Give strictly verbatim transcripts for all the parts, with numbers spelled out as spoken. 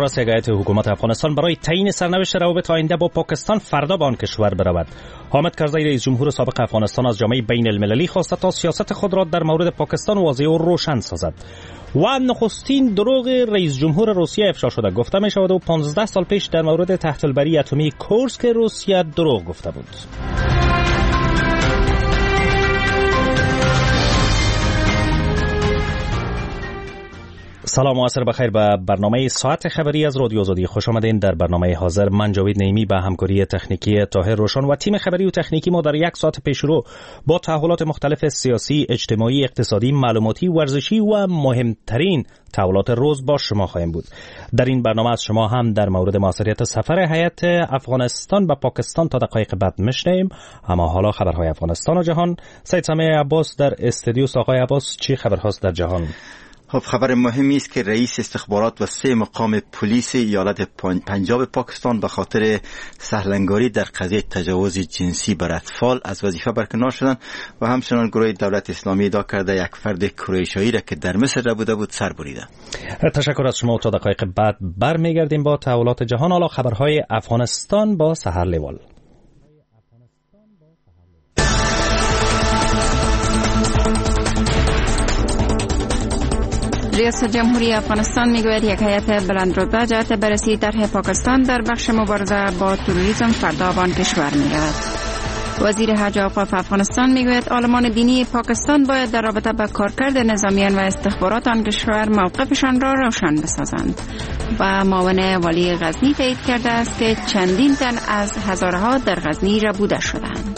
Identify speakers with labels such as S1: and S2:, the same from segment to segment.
S1: است هیئت حکومت افغانستان برای تعیین سرنوشت روابط آینده با پاکستان فردا به آن کشور برود. حامد کرزی رئیس جمهور سابق افغانستان از جامعه بین المللی خواسته تا سیاست خود را در مورد پاکستان واضح و روشن سازد. و نخستین دروغ رئیس جمهور روسیه افشا شده. گفته می شود او پانزده سال پیش در مورد تحت البری اتمی کورسک روسیه دروغ گفته بود. سلام و عصر بخیر به برنامه ساعت خبری از رادیو آزادی خوش آمدین. در برنامه حاضر من جاوید نعیمی به همکاری تکنیکی طاهر روشن و تیم خبری و تکنیکی ما در یک ساعت پیشرو با تحولات مختلف سیاسی، اجتماعی، اقتصادی، معلوماتی، ورزشی و مهمترین تحولات روز با شما خواهیم بود. در این برنامه از شما هم در مورد موثریت سفر هیئت افغانستان به پاکستان تا دقایق بعد میشنویم. اما حالا خبرهای افغانستان و جهان. سید سمیع عباس در استودیو. آقای عباس، چی خبرهاست در جهان؟
S2: خب، خبر مهمی است که رئیس استخبارات و سه مقام پلیس ایالت پنجاب پاکستان به خاطر سهلنگاری در قضیه تجاوز جنسی بر اطفال از وظیفه برکنار شدند و همچنان گروه دولت اسلامی ادعا کرده یک فرد کروئیشیایی را که در مصر بوده بود سر بریده.
S1: تشکر از شما. تا دقایق بعد برمیگردیم با تحولات جهان. حالا خبرهای افغانستان با سحر لیوال.
S3: رئیس جمهوری افغانستان میگوید یک هیئت بلندرتبه جهت بررسی طرح پاکستان در بخش مبارزه با تروریسم فردا به آن کشور میرود. وزیر حج و اوقاف افغانستان میگوید عالمان دینی پاکستان باید در رابطه با کارکرد نظامیان و استخبارات آن کشور موقفشان را روشن بسازند. و معاون والی غزنی تایید کرده است که چندین تن از هزارها در غزنی ربوده شدند.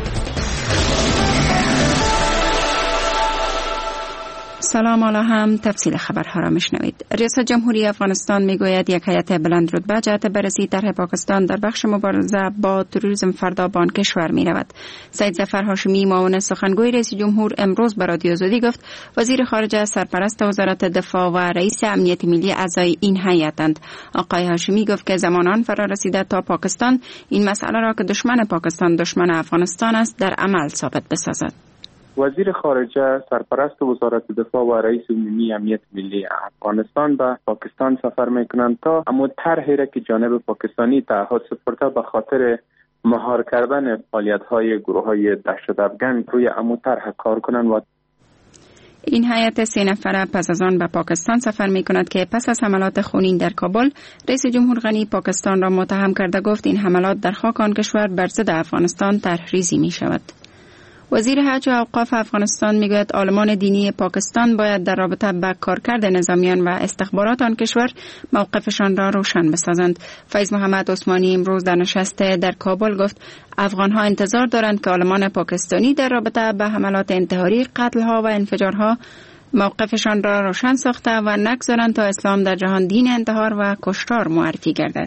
S3: سلام، حالا هم تفصیل خبرها را میشنوید. رئیس جمهوری افغانستان میگوید یک هیئت بلندرتبه جهت بررسی طرح پاکستان در بخش مبارزه با تروریسم فردا به آن کشور میرود. سید ظفر هاشمی معاون سخنگوی رئیس جمهور امروز به رادیو آزادی گفت وزیر خارجه، سرپرست وزارت دفاع و رئیس امنیت ملی اعضای این هیئتند. آقای هاشمی گفت که زمان آن فرا رسیده تا پاکستان این مسئله را که دشمن پاکستان دشمن افغانستان است در عمل ثابت بسازد.
S4: وزیر خارجه، سرپرست وزارت دفاع و رئیس عمومی امنیت ملی افغانستان به پاکستان سفر میکنند تا اما طرحی را که جانب پاکستانی تعهد سپرده به خاطر مهار کردن فعالیت‌های گروه‌های دهشت‌افکن روی اما طرح کار کنند. و
S3: این هیئت سه نفره پس از آن به پاکستان سفر می کند که پس از حملات خونین در کابل رئیس جمهور غنی پاکستان را متهم کرده گفت این حملات در خاک آن کشور بر ضد افغانستان طرحریزی می شود. وزیر حج و اوقاف افغانستان میگوید عالمان دینی پاکستان باید در رابطه با کارکرد نظامیان و استخبارات آن کشور موقفشان را روشن بسازند. فیض محمد عثمانی امروز در نشست در کابل گفت افغانها انتظار دارند که عالمان پاکستانی در رابطه با حملات انتحاری، قتل‌ها و انفجارها موقفشان را روشن ساخته و نگذارند تا اسلام در جهان دین انتحار و کشتار معرفی گردد.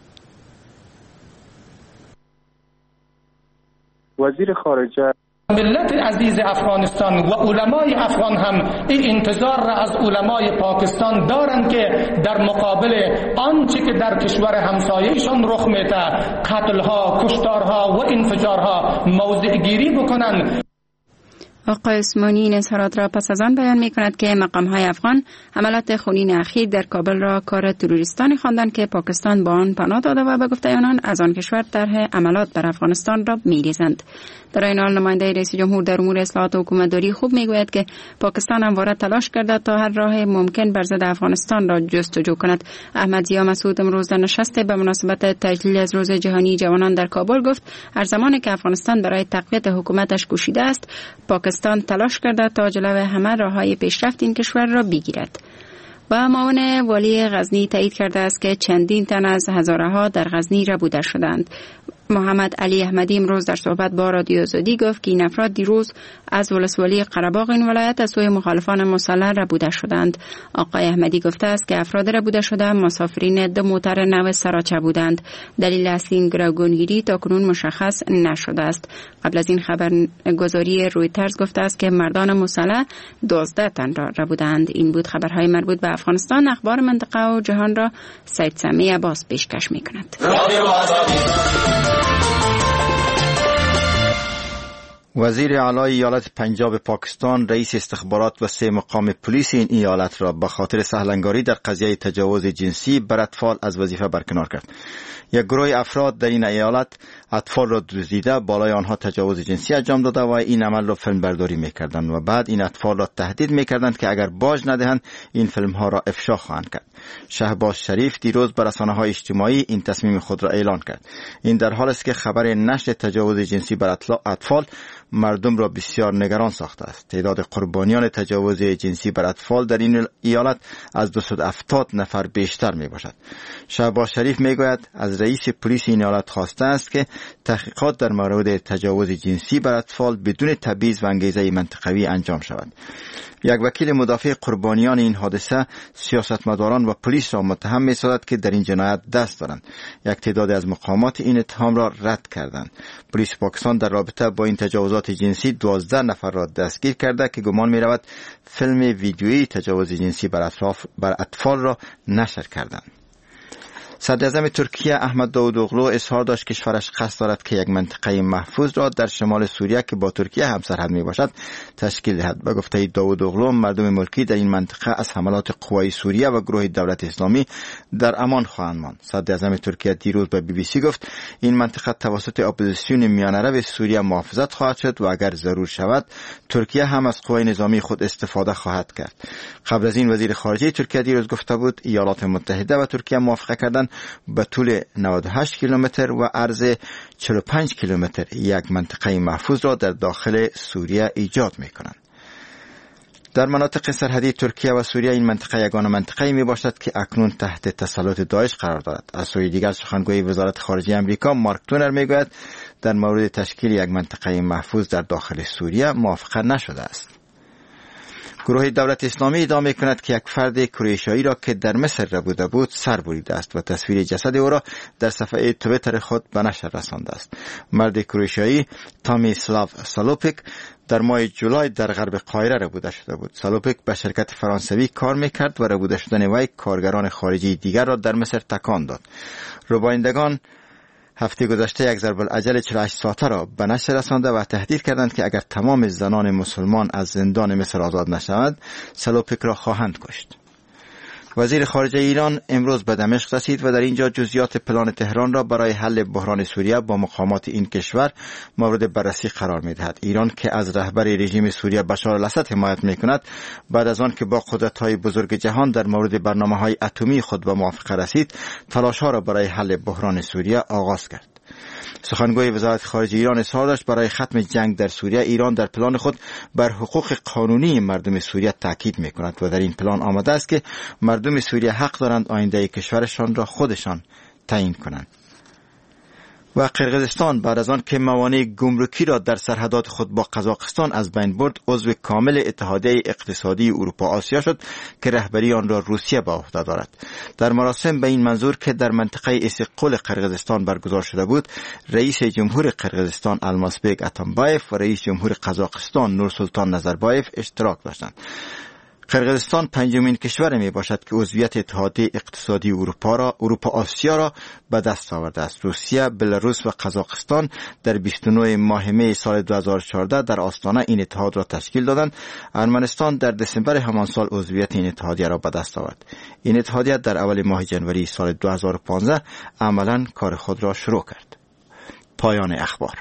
S4: وزیر خارجه
S5: ملت عزیز افغانستان و علمای افغان هم این انتظار را از علمای پاکستان دارند که در مقابل آنچه که در کشور همسایه‌شان رخ میده، قتل‌ها، کشتارها و انفجارها موضع گیری بکنند.
S3: آقای عثمانی این اظهارات را پس از آن بیان می کند که مقام‌های افغان حملات خونین اخیر در کابل را کار تروریستانی خواندند که پاکستان با آن پناه داده و به گفته آنان از آن کشور طرح عملات بر افغانستان را می‌ریزند. در این حال نماینده رئیس جمهور در امور اصلاحات حکومتداری خوب میگوید که پاکستان همواره تلاش کرده تا هر راه ممکن بر ضد افغانستان را جستجو کند. احمد ضیا مسعود امروز در نشست به مناسبت تجلیل از روز جهانی جوانان در کابل گفت هر زمانی که افغانستان برای تقویت حکومتش کوشیده است، پاکستان تلاش کرده تا جلو همه راههای پیشرفت این کشور را بگیرد. و معاون والی غزنی تایید کرده است که چندین تن از هزارها در غزنی ربوده شدند. محمد علی احمدی امروز در صحبت با رادیو آزادی گفت که این افراد دیروز از ولسوالی قره‌باغ این ولایت از سوی مخالفان مسلح ربوده شدند. آقای احمدی گفته است که افراد ربوده شده مسافرین دو موتر نو سراچه بودند. دلیل اصلی این گروگانگیری تاکنون مشخص نشده است. قبل از این خبرگزاری رویترز گفته است که مردان مسلح دوازده تن را ربودند. این بود خبرهای مربوط به افغانستان. اخبار منطقه و جهان را سید سمیع عباس پیشکش می‌کند.
S2: وزیر اعلی ایالت پنجاب پاکستان رئیس استخبارات و سه مقام پلیس این ایالت را به خاطر سهلنگاری در قضیه تجاوز جنسی بر اطفال از وظیفه برکنار کرد. یک گروه افراد در این ایالت اطفال را دزدیده، بالای آنها تجاوز جنسی انجام داده و این عمل را فیلم برداری میکردند و بعد این اطفال را تهدید میکردند که اگر باج ندهند این فیلم ها را افشا خواهند کرد. شهباز شریف دیروز بر رسانه‌های اجتماعی این تصمیم خود را اعلان کرد. این در حالی است که خبر نشر تجاوز جنسی بر اطفال مردم را بسیار نگران ساخته است. تعداد قربانیان تجاوز جنسی بر اطفال در این ایالت از دویست و هفتاد نفر بیشتر می باشد. شهباز شریف می گوید از رئیس پلیس این ایالت خواسته است که تحقیقات در مورد تجاوز جنسی بر اطفال بدون تبعیض و انگیزه منطقوی انجام شود. یک وکیل مدافع قربانیان این حادثه سیاستمداران و پلیس را متهم می سازد که در این جنایت دست دارند. یک تعداد از مقامات این اتهام را رد کردند. پلیس پاکستان در رابطه با این تجاوزات جنسی دوازده نفر را دستگیر کرده که گمان می رود فیلم ویدیویی تجاوز جنسی بر اطفال را نشر کردند. صدر اعظم ترکیه احمد داوودوغلو اظهار داشت کشورش قصد دارد که یک منطقه محفوظ را در شمال سوریه که با ترکیه همسرحد می باشد تشکیل دهد. به گفته داوودوغلو مردم ملکی در این منطقه از حملات قوای سوریه و گروه دولت اسلامی در امان خواهند ماند. صدر اعظم ترکیه دیروز به بی بی سی گفت این منطقه توسط اپوزیسیون میانه سوریه محافظت خواهد شد و اگر ضرور شود ترکیه هم از قوای نظامی خود استفاده خواهد کرد. قبل از این وزیر خارجه ترکیه دیروز گفته بود ایالات متحده و ترکیه موافقه کردند به طول نود و هشت کیلومتر و عرض چهل و پنج کیلومتر یک منطقه محفوظ را در داخل سوریه ایجاد می‌کنند. در مناطق سرحدی ترکیه و سوریه این منطقه یگانه منطقه‌ای میباشد که اکنون تحت تسلط داعش قرار دارد. از سوی دیگر سخنگوی وزارت خارجه امریکا مارک تونر میگوید در مورد تشکیل یک منطقه محفوظ در داخل سوریه موافقه نشده است. گروه دولت اسلامی ادعا می‌کند که یک فرد کرواتیایی را که در مصر ربوده بود سر بریده است و تصویر جسد او را در صفحه توییتر خود به نشر رسانده است. مرد کرواتیایی تامیسلاو سالوپیک در ماه جولای در غرب قاهره ربوده شده بود. سالوپیک به شرکت فرانسوی کار میکرد و ربوده شدن وی کارگران خارجی دیگر را در مصر تکان داد. ربایندگان هفته گذشته یک ضرب الاجل چهل و هشت ساعته را به نشر رسانده و تهدید کردند که اگر تمام زنان مسلمان از زندان مصر آزاد نشوند سالوپیک را خواهند کشت. وزیر خارجه ایران امروز به دمشق رسید و در اینجا جزئیات پلان تهران را برای حل بحران سوریه با مقامات این کشور مورد بررسی قرار می‌دهد. ایران که از رهبر رژیم سوریه بشار الاسد حمایت می‌کند بعد از آن که با قدرت‌های بزرگ جهان در مورد برنامه‌های اتمی خود به موافقه رسید تلاش‌ها را برای حل بحران سوریه آغاز کرد. سخنگوی وزارت خارجه ایران اظهار داشت برای ختم جنگ در سوریه ایران در پلان خود بر حقوق قانونی مردم سوریه تاکید می‌کند و در این پلان آمده است که مردم سوریه حق دارند آینده کشورشان را خودشان تعیین کنند. و قرقیزستان بعد از آن که موانع گمرکی را در سرحدات خود با قزاقستان از بین برد عضو کامل اتحادیه اقتصادی اروپا آسیا شد که رهبری آن را روسیه به عهده دارد. در مراسم به این منظور که در منطقه استقلال قرقیزستان برگزار شده بود رئیس جمهور قرقیزستان المازبek اتامبایف و رئیس جمهور قزاقستان نورسلطان نظربایف اشتراک داشتند. قرقیزستان پنجمین کشور می باشد که عضویت اتحادیه اقتصادی اروپا را اروپا آسیا را به دست آورده است. روسیه، بلاروس و قزاقستان در بیست و نه ماه می سال دو هزار و چهارده در آستانه این اتحاد را تشکیل دادند. ارمنستان در دسامبر همان سال عضویت این اتحادیه را به دست آورد. این اتحادیه در اول ماه ژانویه سال دو هزار و پانزده عملاً کار خود را شروع کرد. پایان اخبار.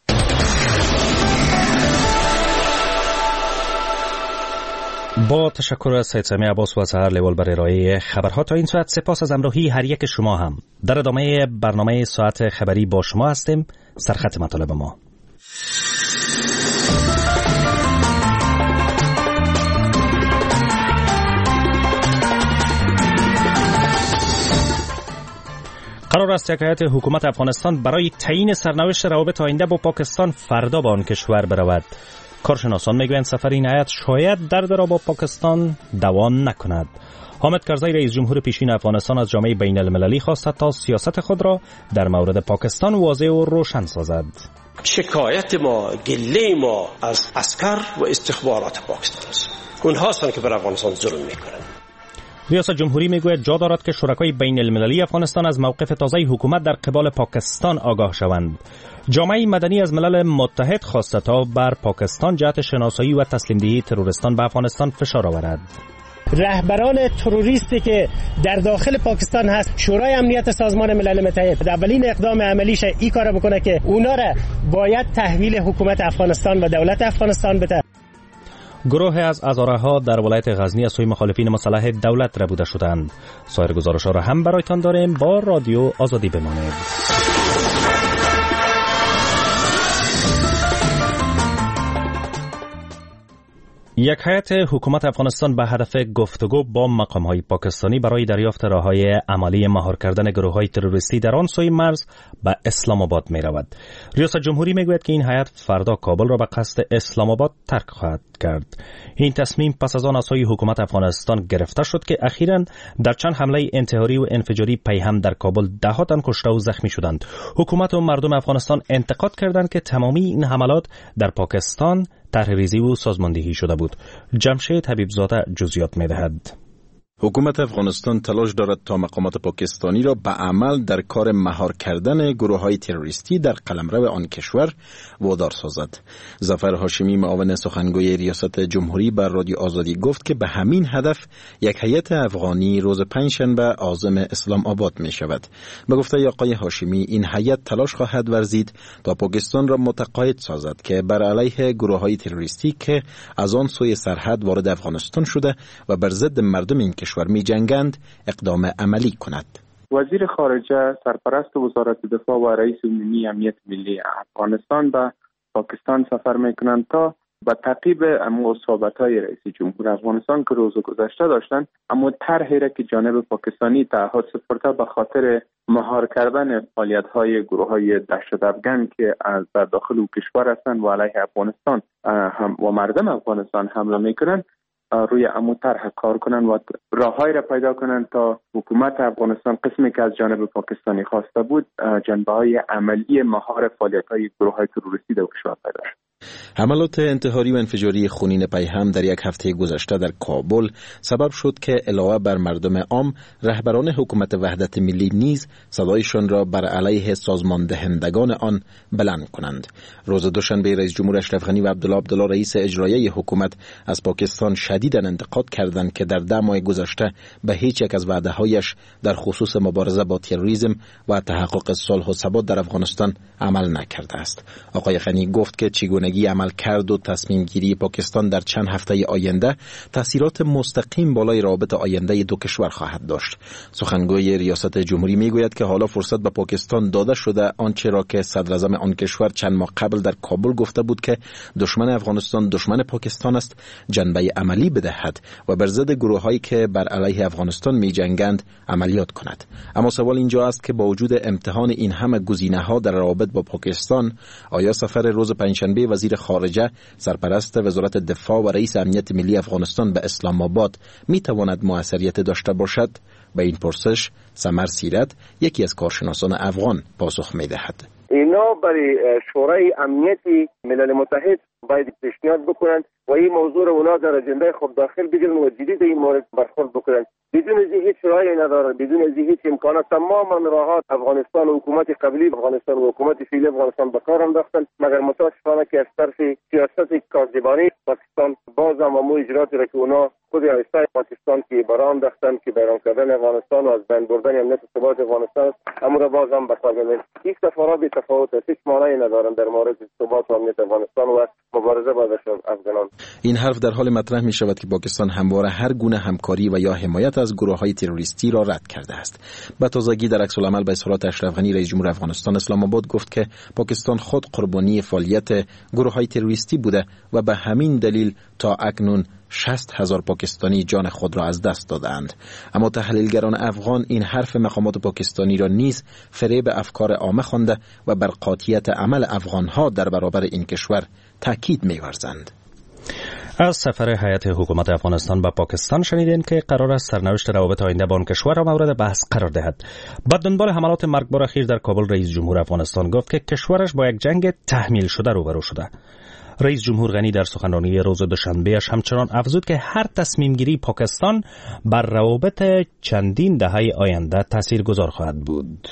S1: با تشکر از سید سمیع عباس و سحر لوال برای ارائه خبرها تا این ساعت. سپاس از همراهی هر یک شما هم. در ادامه برنامه ساعت خبری با شما هستیم. سرخط مطالب ما. قرار است یک هیئت حکومت افغانستان برای تعیین سرنوشت روابط آینده با پاکستان فردا به آن کشور برود. کارشناسان میگویند سفر این هیئت شاید درد را با پاکستان دوام نکند. حامد کرزی رئیس جمهور پیشین افغانستان از جامعه بین المللی خواسته تا سیاست خود را در مورد پاکستان واضح و روشن سازد.
S6: شکایت ما، گله ما از عسکر و استخبارات پاکستان است. اونها هستند که بر افغانستان ظلم میکنند.
S1: ریاست جمهوری میگوید جا دارد که شرکای بین المللی افغانستان از موقف تازه حکومت در قبال پاکستان آگاه شوند. جامعه مدنی از ملل متحد خواسته تا بر پاکستان جهت شناسایی و تسلیم دهی تروریستان به افغانستان فشار آورد.
S7: رهبران تروریستی که در داخل پاکستان هست، شورای امنیت سازمان ملل متحد اولین اقدام عملیش این کار بکنه که اونا را باید تحویل حکومت افغانستان و دولت افغانستان بده.
S1: گروه از ازاره‌ها در ولایت غزنی از سوی مخالفین مسلح دولت ربوده شدند. سایر گزارش‌ها را هم برایتان داریم. با رادیو آزادی بمانید. یک هیئت حکومت افغانستان به هدف گفتگو با مقام‌های پاکستانی برای دریافت راه‌های عملی مهار کردن گروه‌های تروریستی در آن سوی مرز به اسلام آباد می‌رود. ریاست جمهوری می‌گوید که این هیئت فردا کابل را به قصد اسلام آباد ترک خواهد کرد. این تصمیم پس از آن از سوی حکومت افغانستان گرفته شد که اخیراً در چند حمله انتحاری و انفجاری پیهم در کابل ده‌ها تن کشته و زخمی شدند. حکومت و مردم افغانستان انتقاد کردند که تمامی این حملات در پاکستان طرح‌ریزی و سازماندهی شده بود. جمشید حبیبزاده جزئیات می‌دهد.
S8: حکومت افغانستان تلاش دارد تا مقامات پاکستانی را به عمل در کار مهار کردن گروه‌های تروریستی در قلمرو آن کشور وادار سازد. ظفر هاشمی معاون سخنگوی ریاست جمهوری بر رادیو آزادی گفت که به همین هدف یک هیئت افغانی روز پنجشنبه عازم اسلام آباد می شود. به گفته آقای هاشمی این هیئت تلاش خواهد ورزید تا پاکستان را متقاعد سازد که بر علیه گروه‌های تروریستی که از آن سوی سرحد وارد افغانستان شده و بر ضد مردم این کشور می جنگند اقدام عملی کند.
S4: وزیر خارجه سرپرست وزارت دفاع و رئیس عمومی امنیت ملی افغانستان به پاکستان سفر میکنند تا به تعقیب اما صحبت‌های رئیس جمهور افغانستان که روز گذشته داشتند، اما طرحی را که جانب پاکستانی تعهد سپرده به خاطر مهار کردن فعالیت‌های گروه‌های دهشت‌افکن که از در داخل او کشور هستند و علیه افغانستان هم و مردم افغانستان حمله میکنند، روی امو طرح کار کنن و راههایی را پیدا کنن تا حکومت افغانستان قسمی که از جانب پاکستانی خواسته بود جنبه‌های عملی مهار فعالیت‌های گروه‌های تروریستی در کشور پیدا شد.
S8: حملات انتحاری و انفجاری خونین پیهم در یک هفته گذشته در کابل سبب شد که علاوه بر مردم عام، رهبران حکومت وحدت ملی نیز صدایشان را بر علیه سازمان دهندگان آن بلند کنند. روز دوشنبه رئیس جمهور اشرف غنی و عبدالله عبدالله رئیس اجرایی حکومت از پاکستان شدیداً انتقاد کردند که در ده ماه گذشته به هیچ یک از وعده‌هایش در خصوص مبارزه با تروریسم و تحقق صلح و ثبات در افغانستان عمل نکرده است. آقای غنی گفت که چگونگی عمل کرد و تصمیم گیری پاکستان در چند هفته آینده تأثیرات مستقیم بالای روابط آینده دو کشور خواهد داشت. سخنگوی ریاست جمهوری میگوید که حالا فرصت به پاکستان داده شده آنچه را که صدر اعظم آن کشور چند ماه قبل در کابل گفته بود که دشمن افغانستان دشمن پاکستان است جنبه عملی بدهد و بر ضد گروه‌هایی که بر علیه افغانستان می‌جنگند عملیات کند. اما سوال اینجا است که با وجود امتحان این همه گزینه‌ها در روابط با پاکستان، آیا سفر روز پنجشنبه وزیر خارجه سرپرست وزارت دفاع و رئیس امنیت ملی افغانستان به اسلام آباد می‌تواند موثریت داشته باشد؟ به این پرسش سمر سیرت، یکی از کارشناسان افغان، پاسخ می‌دهد.
S9: اینا برای شورای امنیت ملل متحد باید پیشنهاد بکنند و این موضوع رو اونا در اجنده خود داخل بگیرن و جدی در این مورد برخورد بکنند. بدون از هیچ راهی نداره، بدون از هیچ امکانات تمام راهات افغانستان و حکومت قبلی افغانستان و حکومت فعلی افغانستان به کار انداختن، مگر متاسفانه که از طرف سیاست کاردیبانی پاکستان باز هم امو اجرااتی را که اونا خود آیسته پاکستان که برآ انداختن که بیرون کردن افغانستان و از بین بردن امنیت و ثبات افغانستان، امو را باز هم به کار ببرن. هیچ تفاوت بی تفاوت است، هیچ معنی ندارن در مورد ثبات و امنیت افغانستان و مبارزه با افغانان.
S8: این حرف در حال مطرح می شود که پاکستان همواره هر گونه همکاری و یا حمایت از گروه‌های تروریستی را رد کرده است. به تازگی در عکس العمل به اظهارات اشرف غنی رئیس جمهور افغانستان اسلام آباد گفت که پاکستان خود قربانی فعالیت گروه‌های تروریستی بوده و به همین دلیل تا اکنون شصت هزار پاکستانی جان خود را از دست دادند. اما تحلیلگران افغان این حرف مقامات پاکستانی را نیز فریب افکار عامه خوانده و بر قاطعیت عمل افغانها در برابر این کشور تاکید می‌ورزند.
S1: از سفر هیئت حکومت افغانستان به پاکستان شنیدین که قرار است سرنوشت روابط آینده با آن کشور را مورد بحث قرار دهد. بعد دنبال حملات مرگبار اخیر در کابل، رئیس جمهور افغانستان گفت که کشورش با یک جنگ تحمیل شده روبرو شده. رئیس جمهور غنی در سخنرانی روز دوشنبه‌اش همچنان افزود که هر تصمیم گیری پاکستان بر روابط چندین دهه آینده تاثیرگذار خواهد بود.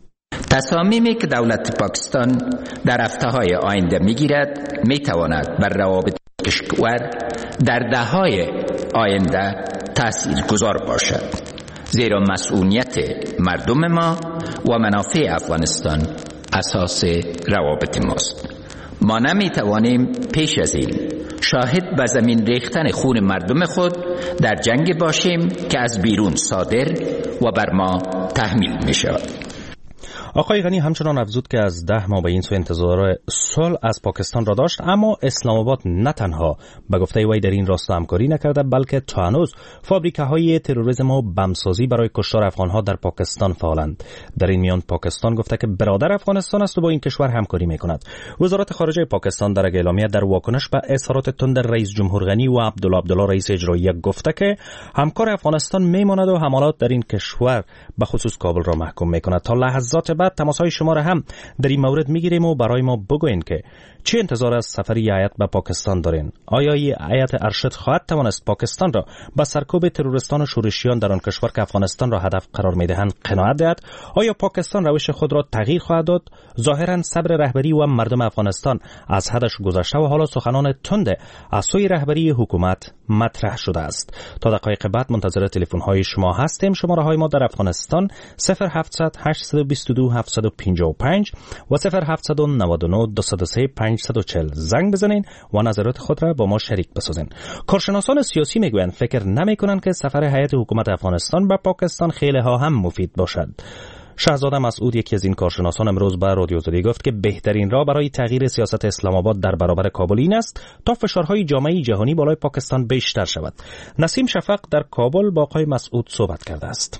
S10: تصامیمی که دولت پاکستان در هفته‌های آینده می‌گیرد می‌تواند بر روابط کشور در دهه‌های آینده تاثیرگذار باشد، زیرا مسئولیت مردم ما و منافع افغانستان اساس روابط ماست. ما نمی‌توانیم پیش از این شاهد به زمین ریختن خون مردم خود در جنگ باشیم که از بیرون صادر و بر ما تحمیل می‌شود.
S1: آقای غنی همچنان افزود که از ده ماه به این سو انتظار صلح از پاکستان را داشت، اما اسلام آباد نه تنها به گفته وی در این راستا همکاری نکرده، بلکه تا هنوز فابریکه‌های تروریسم و بمسازی برای کشتار افغان‌ها در پاکستان فعالند. در این میان پاکستان گفته که برادر افغانستان است و با این کشور همکاری می‌کند. وزارت خارجه پاکستان در اعلامیه در واکنش به اظهارات تند رئیس جمهور غنی و عبدالله عبدالله رئیس اجرایی گفته که همکار افغانستان میماند و حملات در این کشور به خصوص کابل را محکوم می‌کند. تا لحظات بعد تماس‌های شما را هم در این مورد میگیریم و برای ما بگوین که چه انتظار از سفری هیئت به پاکستان دارین؟ آیا این هیئت ارشد خواهد توانست پاکستان را با سرکوب تروریستان و شورشیان در آن کشور که افغانستان را هدف قرار میدهند قناعت دهد؟ آیا پاکستان روش خود را تغییر خواهد داد؟ ظاهرا صبر رهبری و مردم افغانستان از حدش گذشته و حالا سخنان تند از سوی رهبری حکومت مطرح شده است. تا دقایق بعد منتظر تلفن های شما هستیم. شماره های ما در افغانستان صفر هفتصد هشت دو دو هفتصد و پنجاه و پنج و صفر هفتصد و نود و نه دویست و سه پانصد و چهل زنگ بزنین و نظرات خود را با ما شریک بسازین. کارشناسان سیاسی میگویند فکر نمیکنند که سفر هیئت حکومت افغانستان به پاکستان خیلی ها هم مفید باشد. شهزاده مسعود یکی از این کارشناسان امروز به رادیو زدی گفت که بهترین راه برای تغییر سیاست اسلام آباد در برابر کابل این است تا فشارهای جامعه جهانی بالای پاکستان بیشتر شود. نسیم شفق در کابل با آقای مسعود صحبت کرده است.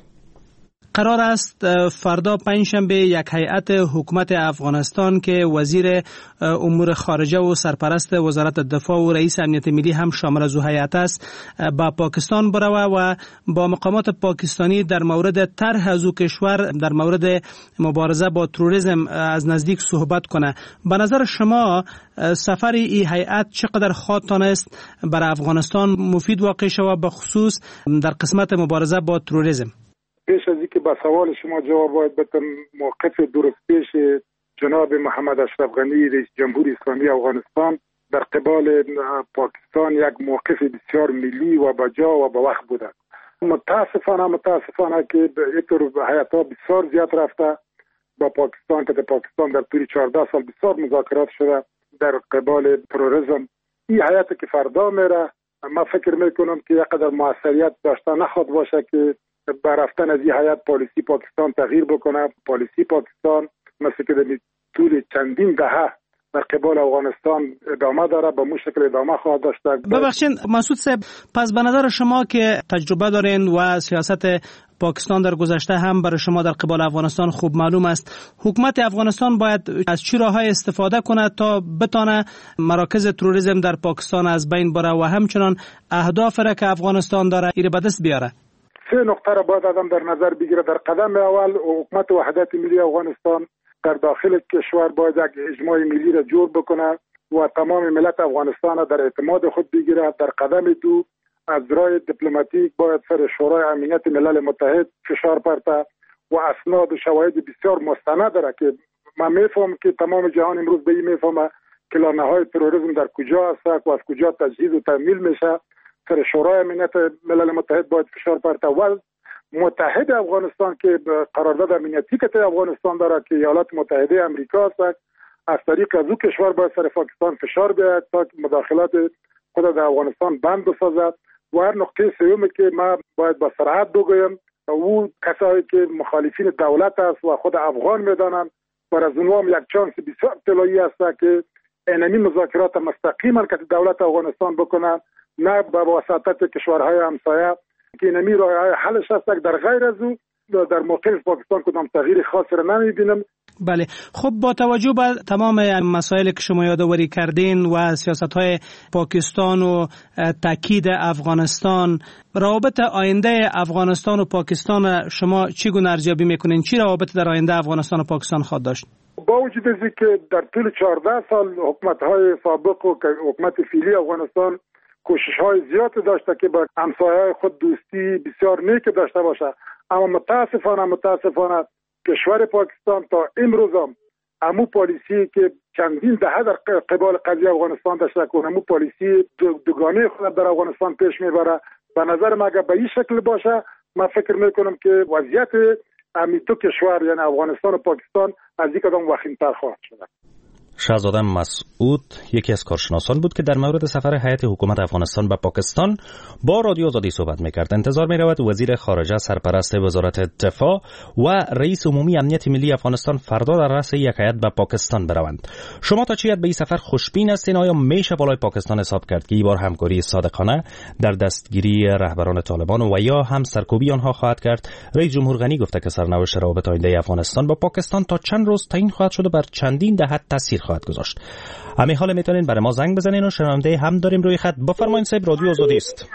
S11: قرار است فردا پنجشنبه یک هیئت حکومت افغانستان که وزیر امور خارجه و سرپرست وزارت دفاع و رئیس امنیت ملی هم شامل از هیئت است با پاکستان بروه و با مقامات پاکستانی در مورد طرح از او کشور در مورد مبارزه با تروریسم از نزدیک صحبت کنه. به نظر شما سفر این هیئت چقدر خواهد است برای افغانستان مفید واقع شود، به خصوص در قسمت مبارزه با تروریسم؟
S12: پیش از اینکه به سوال شما جواب باید بدم، موقف درست پیش جناب محمد اشرف غنی رئیس جمهوری اسلامی افغانستان در قبال پاکستان یک موقف بسیار ملی و بجا و به وقت بوده. متاسفانه متاسفانه که اینطور هیئت‌ها بسیار زیاد رفته با پاکستان که در پاکستان در طول چهارده سال بسیار مذاکرات شده در قبال تروریسم. این هیئتی که فردا میره ما فکر میکنم که یقدر موثریت داشته نخواد باشه که با رفتن از این هیئت پالیسی پاکستان تغییر بکنه. پالیسی پاکستان مثل که در طول چندین دهه در قبال افغانستان ادامه داره، به مو شکل ادامه خواهد داشته.
S11: ببخشید مسعود صاحب، پس به نظر شما که تجربه دارین و سیاست پاکستان در گذشته هم برای شما در قبال افغانستان خوب معلوم است، حکومت افغانستان باید از چه راه‌های استفاده کنه تا بتونه مراکز تروریسم در پاکستان از بین بره و همچنان اهداف را که افغانستان داره ایره به دست بیاره؟
S12: سه نقطه را باید آدم در نظر بگیره. در قدم اول حکومت وحدت ملی افغانستان در داخل کشور باید یک اجماع ملی را جور بکنه و تمام ملت افغانستان در اعتماد خود بگیره. در قدم دو از راه دیپلماتیک باید سر شورای امنیت ملل متحد فشار پرته و اسناد و شواهد بسیار مستند داره که من میفهم که تمام جهان امروز به این میفهمه که لانه‌های تروریسم در کجا است و از کجا تجهیز و تمویل میشه. سر شورای امنیت ملل متحد باید فشار پرته و متحد افغانستان که قرارداد امنیتی که افغانستان داره که ایالات متحده امریکا است، از طریق از او کشور باید سر پاکستان فشار بیاید تا مداخلات خود در افغانستان بند بسازد. و هر نقطه سومی که ما باید با صراحت بگویم، او کسایی که مخالفین دولت است و خود افغان میدانند و از اونها یک چانس بسیار طلایی است که اینمی مذاکرات مستقیما که دولت افغانستان بکنند، نه با واسطه کشورهای همسایه که اینمی راههای حلش هست. در غیر از او در موقف پاکستان کدام تغییر خاصی را نمیبینم.
S11: بله، خب با توجه به تمام مسائل که شما یادآوری کردین و سیاست‌های پاکستان و تاکید افغانستان، روابط آینده افغانستان و پاکستان شما چگونه ارزیابی میکنین؟ چی روابط در آینده افغانستان و پاکستان خواهد داشت؟
S12: با وجود از که در طول چهارده سال حکومت‌های سابق و حکومت فعلی افغانستان کوشش‌های زیاد داشته که با همسایه‌های خود دوستی بسیار نیک داشته باشه، اما متاسفانه متاسفانه کشور پاکستان تا امروز هم امو پالیسی که چندین دهه در قبال قضیه افغانستان داشته که امو پالیسی دوگانه خود در افغانستان پیش میبره. به نظر من اگر به این شکل باشه، من فکر میکنم که وضعیت امی دو کشور یعنی افغانستان و پاکستان از یک قدم وخیم‌تر خواهد شد.
S1: شهزاده مسعود یکی از کارشناسان بود که در مورد سفر هیئت حکومت افغانستان به پاکستان با رادیو آزادی صحبت می‌کرد. انتظار می‌رود وزیر خارجه سرپرست وزارت دفاع و رئیس عمومی امنیت ملی افغانستان فردا در رأس یک هیئت به پاکستان بروند. شما تا چه حد به این سفر خوشبین هستین؟ آیا میشه بالای پاکستان حساب کرد که این بار همکاری صادقانه در دستگیری رهبران طالبان و یا هم سرکوبی آنها خواهد کرد؟ رئیس جمهور غنی گفته که سرنوشت روابط آینده افغانستان با پاکستان تا چند روز تعیین خواهد شد و بر چندین دهه تاثیر خواهد گذاشت. همین حالا میتونین برای ما زنگ بزنین و شنونده هم داریم روی خط. بفرمایید صاحب، رادیو آزادی است.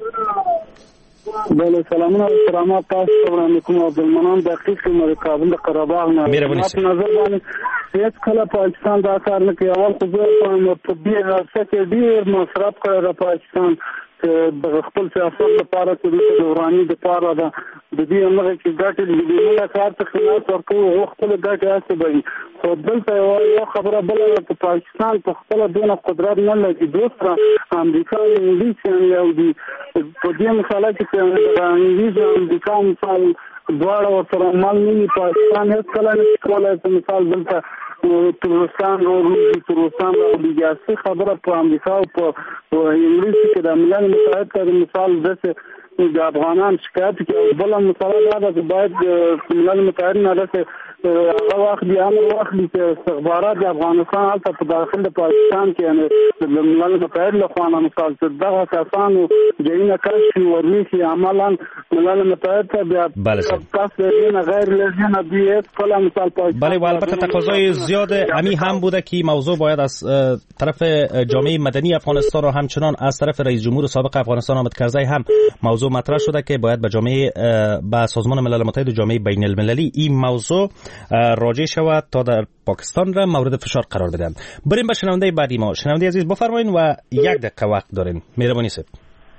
S13: بله، سلامونه و سلامات تاسو وړاندې کوم. عبدالمنان دقیق یم د کابل د قره‌باغ نه.
S1: مهرباني
S13: په نظر باندې هیڅ کله پاکستان دا کار نه کوي. اول خو زه په دې حادثه کې ډېر مصرف کړی د پاکستان د خپل سیاست لپاره چې د دوراني د پاره ده د دې امر کې ګټې لیدلې کار ته خلاف ورکوي او خپل ګټې حسابوي. خو دلته یو خبره بل چې پاکستان په خپل دونه قدرت نه لري. دوسرا امریکا او انګلیس یو دي په دې مثال کې چې انګلیس او امریکا مثال دواړه ورسره مال نه پاکستان هیڅ کله نه کولای چې مثال دلته ترکستان او ترکستان او دیګه خبره په امریکا او په انګلیس کې د ملل متحد پر مثال دسه د افغانان شکایت کوي. بل مثال دا چې باید ملل متحد نه دسه هغه وخت دی امر وخت چې استخبارات د افغانستان حالت په داخل د پاکستان کې یعنی د ملل متحد له خوا نه مثال چې دغه کسانو جینه کشف ورنيشي عملا ملل متحد ته بیا تاسو نه غیر لازمه دی کلا مثال پاکستان.
S1: بله، و البته تقاضای زیاد امی هم بوده که موضوع باید از طرف جامعه مدنی افغانستان و همچنان از طرف رئیس جمهور سابق افغانستان حامد کرزی هم موضوع مطرح شده که باید به جامعه به سازمان ملل متحد و جامعه بین المللی این موضوع راجع شود تا در پاکستان را مورد فشار قرار بدن. بریم به شنونده بعدی ما. شنونده عزیز بفرمایید و یک دقیقه وقت دارین. مهربانی صاحب.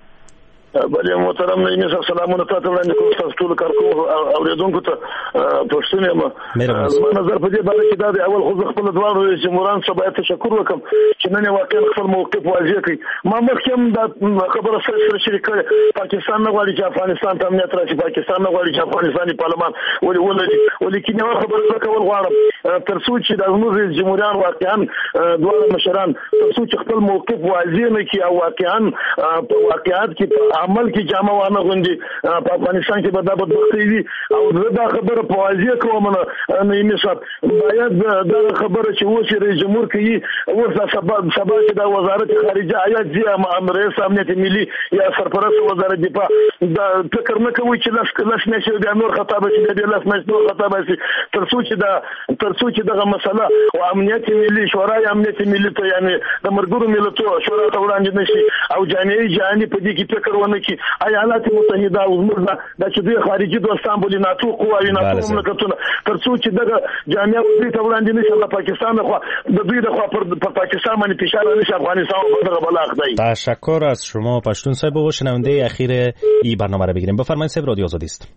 S14: بله محترم نعیمی صاحب، سلامونه تاسو وړاندې کوم. تاسو ټول کارکو اوریدونکو ته پښتون یم. زما نظر په دې باندې چې دا د اول خو خپل دواړو رئیس جمهوران څخه باید تشکر وکړم چې نن واقعا خپل موقف واضح کړي. ما مخکې هم دا خبره سره سره شریک کړې، پاکستان نه غواړي چې افغانستان ته امنیت راشي، پاکستان نه غواړي چې افغانستاني پارلمان ولې ولري. ولیکن یو خبره زه کول غواړم تر څو چې د زموږ رئیس جمهوریان واقعا دواړه مشران تر څو چې خپل موقف واضح نه کړي او واقعا په واقعیت کې عمل کې جامه وانه غوندي په افغانستان کې به دا بدبختي وي. او دا خبره په واضح کوم نه نعیمی صاحب، باید دا خبره چې اوس رئیس جمهور کوي اوس سبا سبا چې د وزارت خارجه آیات دی رئیس امنیت ملي یا سرپرست وزارت دفاع دا فکر نه کوي چې لاس لاس نشي د نور خطاب چې د لاس نشي نور خطاب شي تر څو چې دا تر څو چې دغه مسله او امنیت ملي شورای امنیت ملي ته یعنی د مرګورو ملتونو شورا ته وړاندې نشي او جامعي جهاني په دې کې فکر ونه کی ایالات متحده او زموږ د چې د خارجي دوستان بولي ناتو قواوی ناتو مملکتونه تر څو چې دغه جامعه دې ته وړاندې نشي د پاکستان خو د دوی د خوا پر پاکستان باندې فشار نشي افغانستان په دغه بلاغ دی.
S1: تشکر از شما پشتون صاحب و شنونده اخیر این برنامه را بگیریم. بفرمایید صاحب، رادیو آزادی است.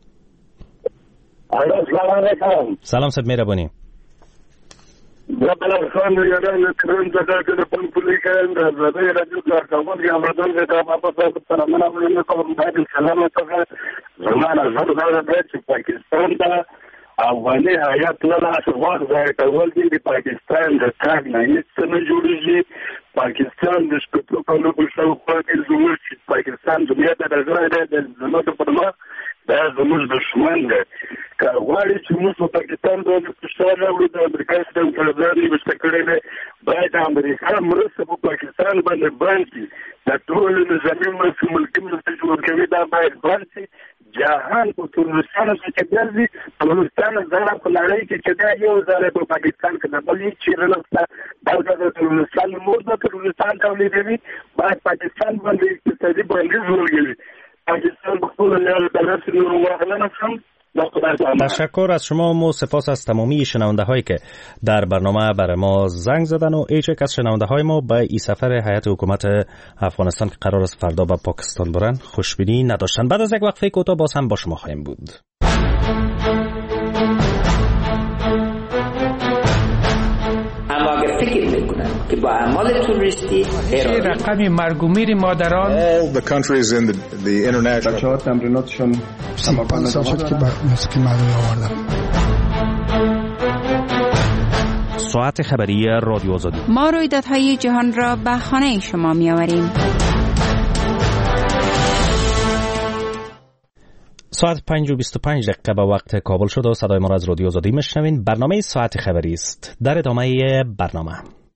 S15: سلام علیکم.
S1: سلام صاحب، مهربانی.
S15: زبل خان یاران ترن دغه د پنځلې کاند زده راځو کار کوم چې امردان دې په تاسو سره مننه کوم. باید سلام ته زمانه زړه ده چې پاکستان ته افغاني حیات نه لاس ځای کول دي. د پاکستان د کار نه هیڅ نه جوړیږي. پاکستان د شپږ کلو په شاوخوا کې زموږ پاکستان دنیا ته راځي د زموږ په مخ دا زموږ دشمن دی. که غواړي چې موږ په پاکستان باندې فشار راوړو د امریکا سره قرارداد وشته کړی دی، باید امریکا مرسته په پاکستان باندې بند شي. د ټولو نظامي ملکي مرسته جوړ کوي دا باید بند شي. جهان و ترورستان څخه ګرځي ترورستان زړه په لړۍ کې چې دا یو ځل په پاکستان کې د بل هیڅ چیرې نشته دا د ترورستان مور د ترورستان تولیدوي باید پاکستان باندې اقتصادي بندیز ولګوي پاکستان به خپل لاره د رسم واخلنه نشم.
S1: تشکر از شما و سپاس از تمامی شنونده هایی که در برنامه برای ما زنگ زدن و هیچ یک از شنونده های ما به این سفر هیئت حکومت افغانستان که قرار است فردا به پاکستان برن خوشبینی نداشتن. بعد از یک وقفه کوتاه باز هم با شما خواهیم بود.
S10: اما اگر فکر میکنن که با اعمال توریستی
S5: رقم مرگ و میر مادران
S16: all the countries in the, the international
S17: بچه‌ها تمریناتشون
S18: پنج سال شد که موسیقی مردمی آوردم.
S1: ساعت خبری رادیو آزادی.
S3: ما رویدادهای جهان را به خانه شما می‌آوریم.
S1: ساعت پنج و بیست و پنج دقیقه به وقت کابل شد و صدای ما را از رادیو آزادی میشنوین. برنامه ساعت خبری است. در ادامه برنامه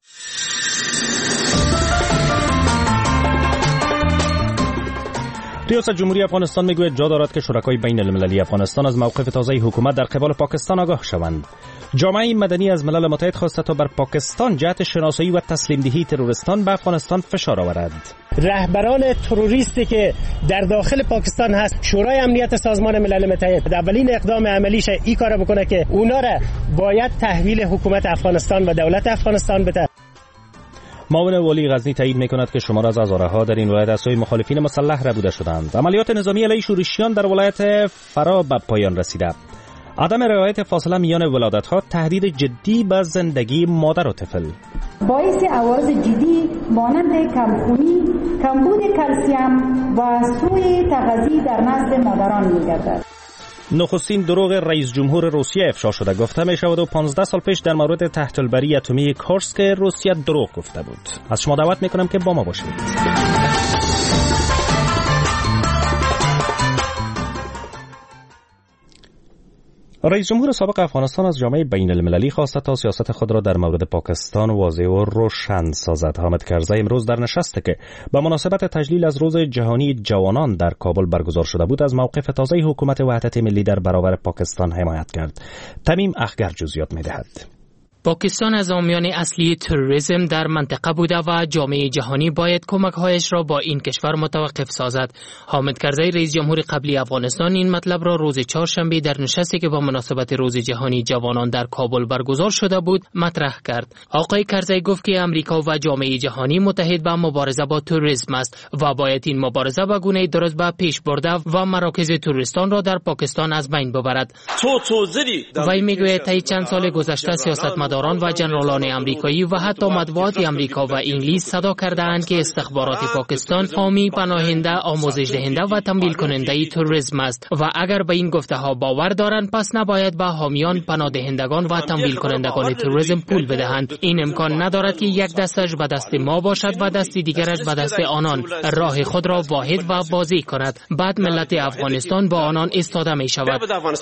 S1: ریاست جمهوری افغانستان میگوید جا دارد که شرکای بین المللی افغانستان از موقف تازه حکومت در قبال پاکستان آگاه شوند. جامعه مدنی از ملل متحد خواسته تا بر پاکستان جهت شناسایی و تسلیم دهی ترورستان به افغانستان فشار آورد.
S7: رهبران تروریستی که در داخل پاکستان هست شورای امنیت سازمان ملل متحد اولین اقدام عملیش این کار بکنه که اونا را باید تحویل حکومت افغانستان و دولت افغانستان بده.
S1: معاون والی غزنی تایید می‌کند که شمار از هزارها در این ولایت از سوی مخالفین مسلح ربوده شدند. عملیات نظامی علیه شورشیان در ولایت فرا به پایان رسیده. عدم رعایت فاصله میان ولادت‌ها تهدید جدی به زندگی مادر و طفل.
S19: باعث عوارض جدی مانند کمخونی، کمبود کلسیم و سوء تغذیه در نسل مادران می‌گردد.
S1: نخستین دروغ رئیس جمهور روسیه افشا شده. گفته می شود و پانزده سال پیش در مورد تحت البری اتمی کورسک روسیه دروغ گفته بود. از شما دعوت می کنم که با ما باشید. رئیس جمهور سابق افغانستان از جامعه بین المللی خواسته تا سیاست خود را در مورد پاکستان واضح و روشن سازد. حامد کرزی امروز در نشستی که به مناسبت تجلیل از روز جهانی جوانان در کابل برگزار شده بود از موقف تازه حکومت وحدت ملی در برابر پاکستان حمایت کرد. تمیم اخگر جزئیات می‌دهد.
S20: پاکستان از عامیان اصلی تروریسم در منطقه بوده و جامعه جهانی باید کمک‌هایش را با این کشور متوقف سازد. حامد کرزی رئیس جمهور قبلی افغانستان این مطلب را روز چهارشنبه در نشستی که با مناسبت روز جهانی جوانان در کابل برگزار شده بود مطرح کرد. آقای کرزی گفت که امریکا و جامعه جهانی متحد به مبارزه با تروریسم است و باید این مبارزه به گونه‌ای درست به پیش برده و مراکز تروریستان را در پاکستان از بین ببرد. وی میگوید طی چند سال گذشته سیاستمداران و جنرالان امریکایی و حتی مطبوعات امریکا و انگلیس صدا کرده‌اند که استخبارات پاکستان حامی، پناهنده، آموزش دهنده و تمویل کننده تروریسم است و اگر به این گفته ها باور دارند پس نباید به حامیان، پناه دهندگان و تمویل کنندگان تروریسم پول بدهند. این امکان ندارد که یک دستش به دست ما باشد و دست دیگرش به دست آنان. راه خود را واحد و واضح کند. بعد ملت افغانستان با آنان ایستاده می شود.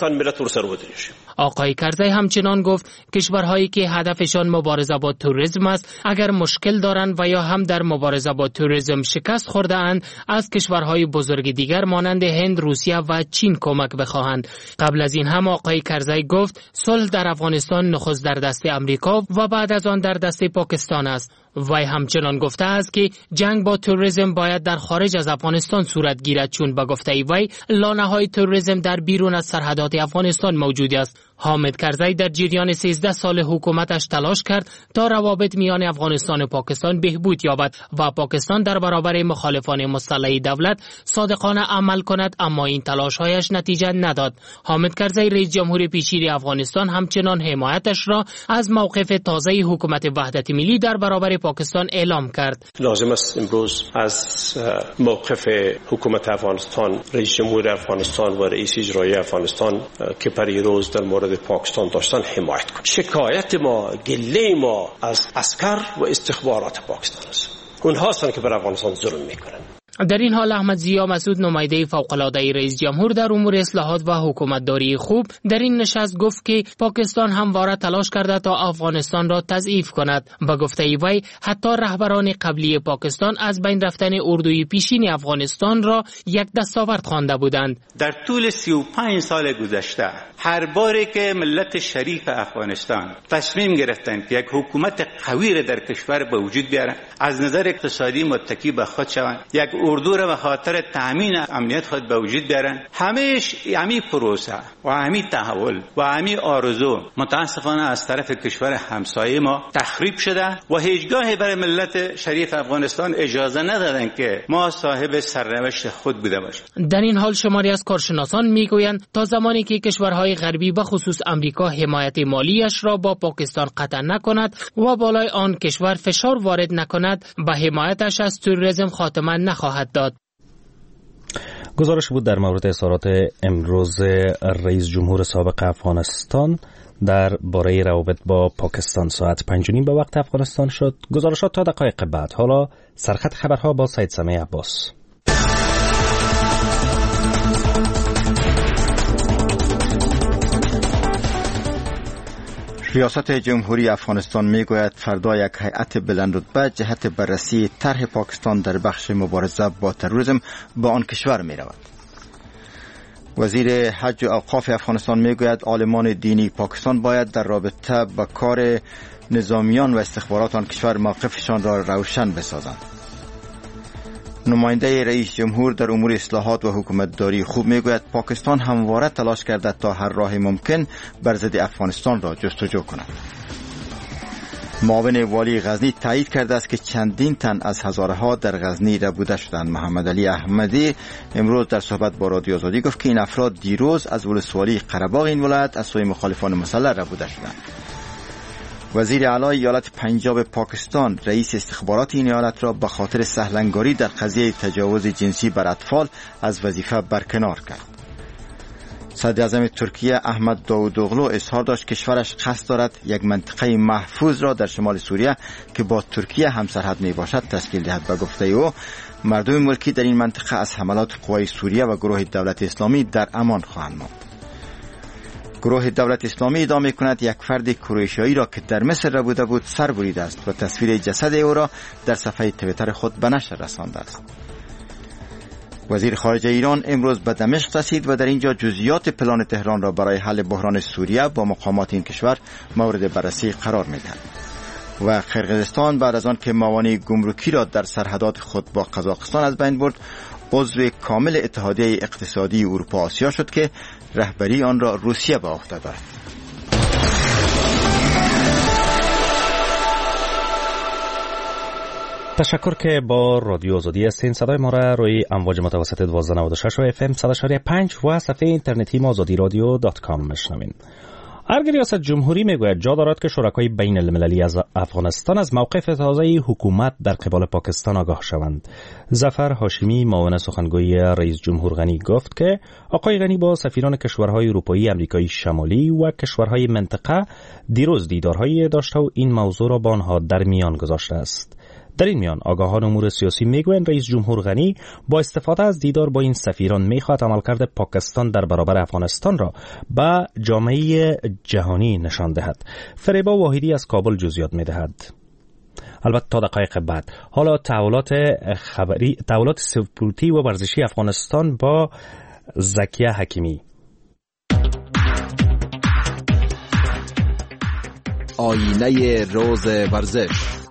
S20: آقای کرزی همچنان گفت کشورهایی که هدفشان مبارزه با تروریسم است اگر مشکل دارند و یا هم در مبارزه با تروریسم شکست خورده اند از کشورهای بزرگ دیگر مانند هند، روسیه و چین کمک بخواهند. قبل از این هم آقای کرزی گفت صلح در افغانستان نخست در دست امریکا و بعد از آن در دست پاکستان است. وی همچنان گفته است که جنگ با تروریسم باید در خارج از افغانستان صورت گیرد چون به گفته وی لانه‌های تروریسم در بیرون از سرحدات افغانستان موجود است. حامد کرزی در جریان سیزده سال حکومتش تلاش کرد تا روابط میان افغانستان و پاکستان بهبود یابد و پاکستان در برابر مخالفان مسلح دولت صادقانه عمل کند، اما این تلاش‌هایش نتیجه نداد. حامد کرزی رئیس جمهور پیشین افغانستان همچنان حمایتش را از موقف تازه حکومت وحدت ملی در برابر پاکستان اعلام کرد.
S6: لازم است امروز از موقف حکومت افغانستان، رئیس جمهور افغانستان و رئیس اجرایی افغانستان که پریروز در مورد پاکستان داشتن حمایت کنیم. شکایت ما، گله ما از عسکر و استخبارات پاکستان است. اونها هستند که بر افغانستان ظلم میکنن.
S20: در این حال احمد ضیا مسعود نماینده فوق‌العاده رئیس جمهور در امور اصلاحات و حکومتداری خوب در این نشست گفت که پاکستان همواره تلاش کرده تا افغانستان را تضعیف کند. با گفته وی حتی رهبران قبلی پاکستان از بین رفتن اردوی پیشین افغانستان را یک دستاورد خوانده بودند.
S17: در طول سی و پنج سال گذشته هر باری که ملت شریف افغانستان تصمیم گرفتند که یک حکومت قوی را در کشور به وجود بیارند، از نظر اقتصادی متکی به خود شوند، یک اردو را به خاطر تامین امنیت خود به وجود بیارند، همیش همی پروسه و همی تحول و همی آرزو متاسفانه از طرف کشور همسایه ما تخریب شده و هیچگاهی برای ملت شریف افغانستان اجازه ندادن که ما صاحب سرنوشت خود بوده باشیم.
S20: در این حال شماری از کارشناسان میگویند تا زمانی که کشورهای غربی به خصوص امریکا حمایت مالیش را با پاکستان قطع نکند و بالای آن کشور فشار وارد نکند، به حمایتش از تروریسم خاتمه نخواهد داد.
S1: گزارش بود در مورد اظهارات امروز رئیس جمهور سابق افغانستان در باره روابط با پاکستان. ساعت پنج و نیم به وقت افغانستان شد. گزارشات تا دقایق بعد. حالا سرخط خبرها با سید سمیع عباس.
S2: ریاست جمهوری افغانستان میگوید فردا یک هیئت بلندرتبه جهت بررسی طرح پاکستان در بخش مبارزه با تروریسم با آن کشور می رود. وزیر حج و اوقاف افغانستان میگوید عالمان دینی پاکستان باید در رابطه با کار نظامیان و استخبارات آن کشور موقفشان را روشن بسازند. نماینده رئیس جمهور در امور اصلاحات و حکومتداری خوب میگوید پاکستان همواره تلاش کرده تا هر راه ممکن بر ضد افغانستان را جستجو کند. معاون والی غزنی تایید کرده است که چندین تن از هزارها در غزنی ربوده شدند. محمد علی احمدی امروز در صحبت با رادیو آزادی گفت که این افراد دیروز از ولسوالی قره‌باغ این ولایت از سوی مخالفان مسلح ربوده شدند. وزیر اعلی ایالت پنجاب پاکستان رئیس استخبارات این ایالت را به خاطر سهلنگاری در قضیه تجاوز جنسی بر اطفال از وظیفه برکنار کرد. صدر اعظم ترکیه احمد داوودوغلو اظهار داشت کشورش قصد دارد یک منطقه محفوظ را در شمال سوریه که با ترکیه همسرحد می باشد تشکیل دهد. به گفته او مردم ملکی در این منطقه از حملات قوای سوریه و گروه دولت اسلامی در امان خواهند ماند. گروه دولت اسلامی ادعا می‌کند یک فرد کرواتیایی را که در مصر ربوده بود سر بریده است و تصویر جسد او را در صفحه توییتر خود به نشر رسانده است. وزیر خارجه ایران امروز به دمشق رسید و در اینجا جزئیات پلان تهران را برای حل بحران سوریه با مقامات این کشور مورد بررسی قرار می‌دهد. و قرقیزستان بعد از آن که موانع گمرکی را در سرحدات خود با قزاقستان از بین برد، عضو کامل اتحادیه اقتصادی اروپا آسیا شد که رهبری آن را روسیه به عهده دارد.
S1: تشکر که با رادیو آزادی هستین. صدای ما را روی امواج متوسط دوازده نود و شش و اف ام صد و شش و پنج و صفحه اینترنتی ما آزادی رادیو دات کام میشنوین. ارگ ریاست جمهوری میگوید جا دارد که شرکای بین المللی از افغانستان از موقف تازه حکومت در قبال پاکستان آگاه شوند. ظفر هاشمی معاون سخنگوی رئیس جمهور غنی گفت که آقای غنی با سفیران کشورهای اروپایی، امریکایی شمالی و کشورهای منطقه دیروز دیدارهایی داشته و این موضوع را با آنها در میان گذاشته است. در این میان آگاهان امور سیاسی میگویند رئیس جمهور غنی با استفاده از دیدار با این سفیران میخواهد عملکرد پاکستان در برابر افغانستان را به جامعه جهانی نشان دهد. فریبا واحدی از کابل جزئیات میدهد. البته تا دقایق بعد. حالا تحولات خبری تحولات سپورتی و ورزشی افغانستان با زکیه حکیمی.
S8: آینه روز ورزش.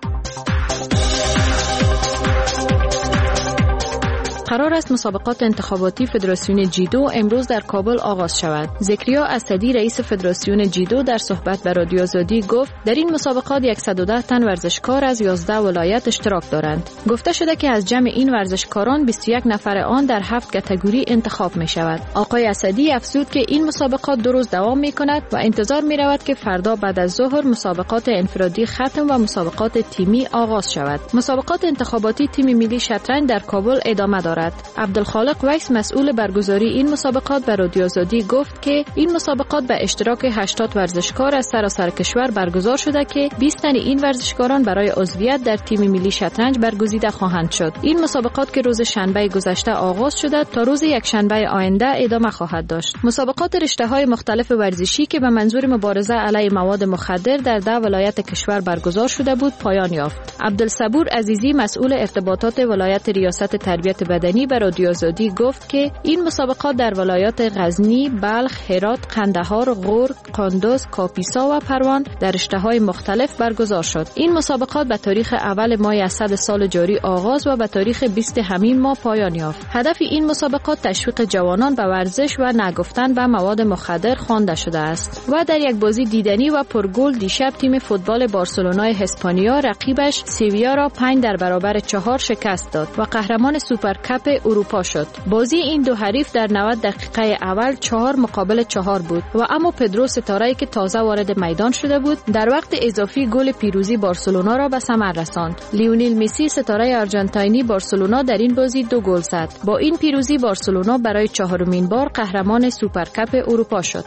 S21: قرار است مسابقات انتخاباتی فدراسیون جیدو امروز در کابل آغاز شود. زکریا اسدی رئیس فدراسیون جیدو در صحبت با رادیو آزادی گفت در این مسابقات صد و ده تن ورزشکار از یازده ولایت اشتراک دارند. گفته شده که از جمع این ورزشکاران بیست و یک نفر آن در هفت کاتگوری انتخاب می شود. آقای اسدی افزود که این مسابقات دو روز دوام می کند و انتظار می رود که فردا بعد از ظهر مسابقات انفرادی ختم و مسابقات تیمی آغاز شود. مسابقات انتخاباتی تیم ملی شطرنج در کابل ادامه دارد. شود. عبدالخالق ویس مسئول برگزاری این مسابقات به رادیو آزادی گفت که این مسابقات به اشتراک هشتاد ورزشکار از سراسر کشور برگزار شده که بیست تن این ورزشکاران برای عضویت در تیم ملی شطرنج برگزیده خواهند شد. این مسابقات که روز شنبه گذشته آغاز شده تا روز یکشنبه آینده ادامه خواهد داشت. مسابقات رشته‌های مختلف ورزشی که به منظور مبارزه علیه مواد مخدر در ده ولایت کشور برگزار شده بود پایان یافت. عبدالصبور عزیزی مسئول ارتباطات ولایت ریاست تربیت بدنی به رادیو آزادی گفت که این مسابقات در ولایات غزنی، بلخ، هرات، قندهار، غور، قندوز، کاپیسا و پروان در رشته‌های مختلف برگزار شد. این مسابقات به تاریخ اول ماه اسد سال جاری آغاز و به تاریخ بیست همین ماه پایان یافت. هدف این مسابقات تشویق جوانان به ورزش و نگفتن به مواد مخدر خوانده شده است. و در یک بازی دیدنی و پرگل دیشب تیم فوتبال بارسلونای اسپانیا رقیبش سیویا را پنج در برابر چهار شکست داد و قهرمان سوپرکاپ اروپا شد. بازی این دو حریف در نود دقیقه اول چهار مقابل چهار بود و اما پدرو ستاره‌ای که تازه وارد میدان شده بود در وقت اضافی گل پیروزی بارسلونا را به ثمر رساند. لیونل مسی ستاره آرژانتینی بارسلونا در این بازی دو گل زد. با این پیروزی بارسلونا برای چهارمین بار قهرمان سوپرکاپ اروپا شد.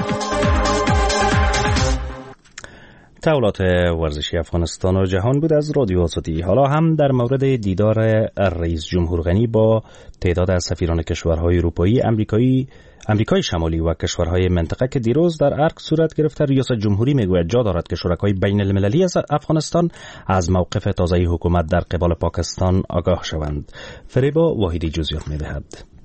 S1: تحولات ورزشی افغانستان و جهان بود از رادیو آزادی. حالا هم در مورد دیدار رئیس جمهور غنی با تعداد از سفیران کشورهای اروپایی، امریکایی، امریکای شمالی و کشورهای منطقه که دیروز در ارگ صورت گرفته، ریاست جمهوری میگوید جا دارد که شرکای بین المللی از افغانستان از موقف تازه حکومت در قبال پاکستان آگاه شوند. فریبا واحدی جزئیات میدهد.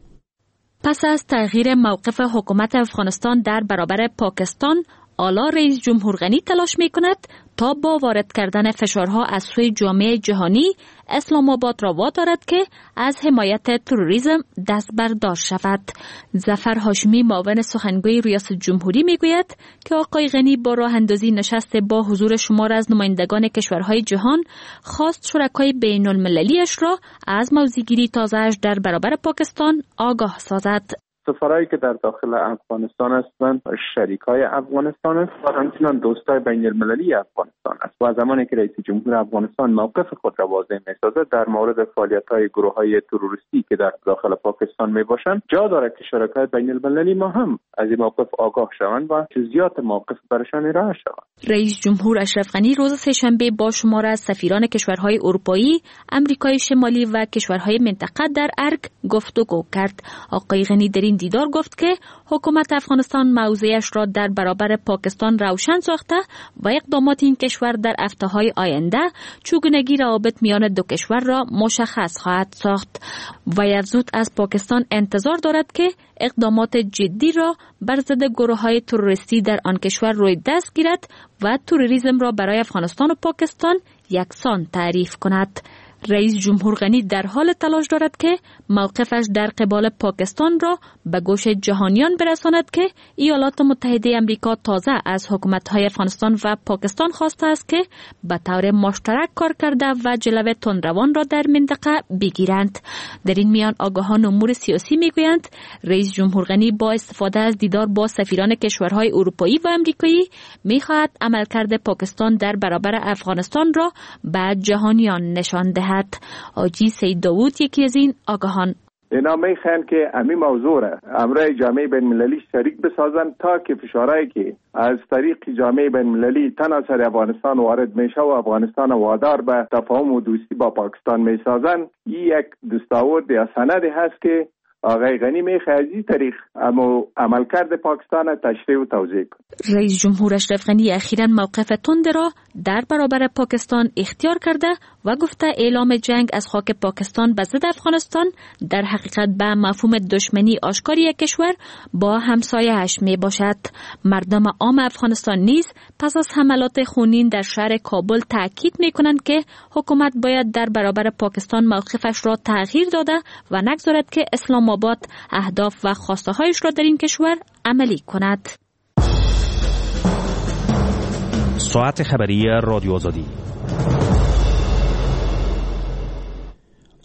S4: پس از تغییر موقف حکومت افغانستان در برابر پاکستان، حالا رئیس جمهور غنی تلاش می کند تا با وارد کردن فشارها از سوی جامعه جهانی اسلام آباد را وادارد که از حمایت تروریسم دست بردار شود. ظفر هاشمی معاون سخنگوی ریاست جمهوری می گوید که آقای غنی با راه اندازی نشست با حضور شمار از نمایندگان کشورهای جهان خواست شرکای بین المللیش را از موضع‌گیری تازه‌اش در برابر پاکستان آگاه سازد.
S22: سفرایی که در داخل افغانستان هستند شریکای افغانستان است و همچنین دوستای بین المللی افغانستان است و زمانی که رئیس جمهور افغانستان موقف خود را واضح می‌سازد در مورد فعالیت‌های گروه‌های تروریستی که در داخل پاکستان میباشند، جا دارد که شرکای بین المللی ما هم از این موقف آگاه شوند و جزئیات موقف برشان ارائه شود.
S4: رئیس جمهور اشرف غنی روز سه‌شنبه با شمار از سفیران کشورهای اروپایی، آمریکای شمالی و کشورهای منطقه در ارگ گفتگو کرد. آقای غنی در این دیدار گفت که حکومت افغانستان موضعش را در برابر پاکستان روشن ساخته و اقدامات این کشور در هفته‌های آینده چگونگی روابط میان دو کشور را مشخص خواهد ساخت. و افزود از پاکستان انتظار دارد که اقدامات جدی را بر ضد گروه‌های تروریستی در آن کشور روی دست گیرد و تروریسم را برای افغانستان و پاکستان یکسان تعریف کند. رئیس جمهور غنی در حال تلاش دارد که موقفش در قبال پاکستان را به گوش جهانیان برساند که ایالات متحده آمریکا تازه از حکومت‌های افغانستان و پاکستان خواسته است که به طور مشترک کار کرده و جلوه تندروان را در منطقه بگیرند. در این میان آگاهان امور سیاسی میگویند رئیس جمهور غنی با استفاده از دیدار با سفیران کشورهای اروپایی و آمریکایی می‌خواهد عملکرد پاکستان در برابر افغانستان را به جهانیان نشان دهد. آجی سید داوود یکی از این آگاهان
S23: اینا میخوان که امی موضوع را امرای جامعه بین المللی شریک بسازن تا که فشارهایی که از طریق جامعه بین المللی تنها سر افغانستان وارد میشه و افغانستان وادار به تفاهم و دوستی با پاکستان میسازن، این یک دستاورد یا سندی هست که آقای غنی میخواد از این طریق اما عملکرد پاکستان تشریح و توضیح کنه.
S4: رئیس جمهور اشرف غنی اخیراً موقف تند را در برابر پاکستان اختیار کرده و گفته اعلام جنگ از خاک پاکستان به ضد افغانستان در حقیقت به مفهوم دشمنی آشکاری یک کشور با همسایه‌اش می باشد. مردم عام افغانستان نیز پس از حملات خونین در شهر کابل تاکید می کنند که حکومت باید در برابر پاکستان موقفش را تغییر داده و نگذارد که اسلام آباد اهداف و خواسته هایش را در این کشور عملی کند.
S1: ساعت خبری رادیو آزادی.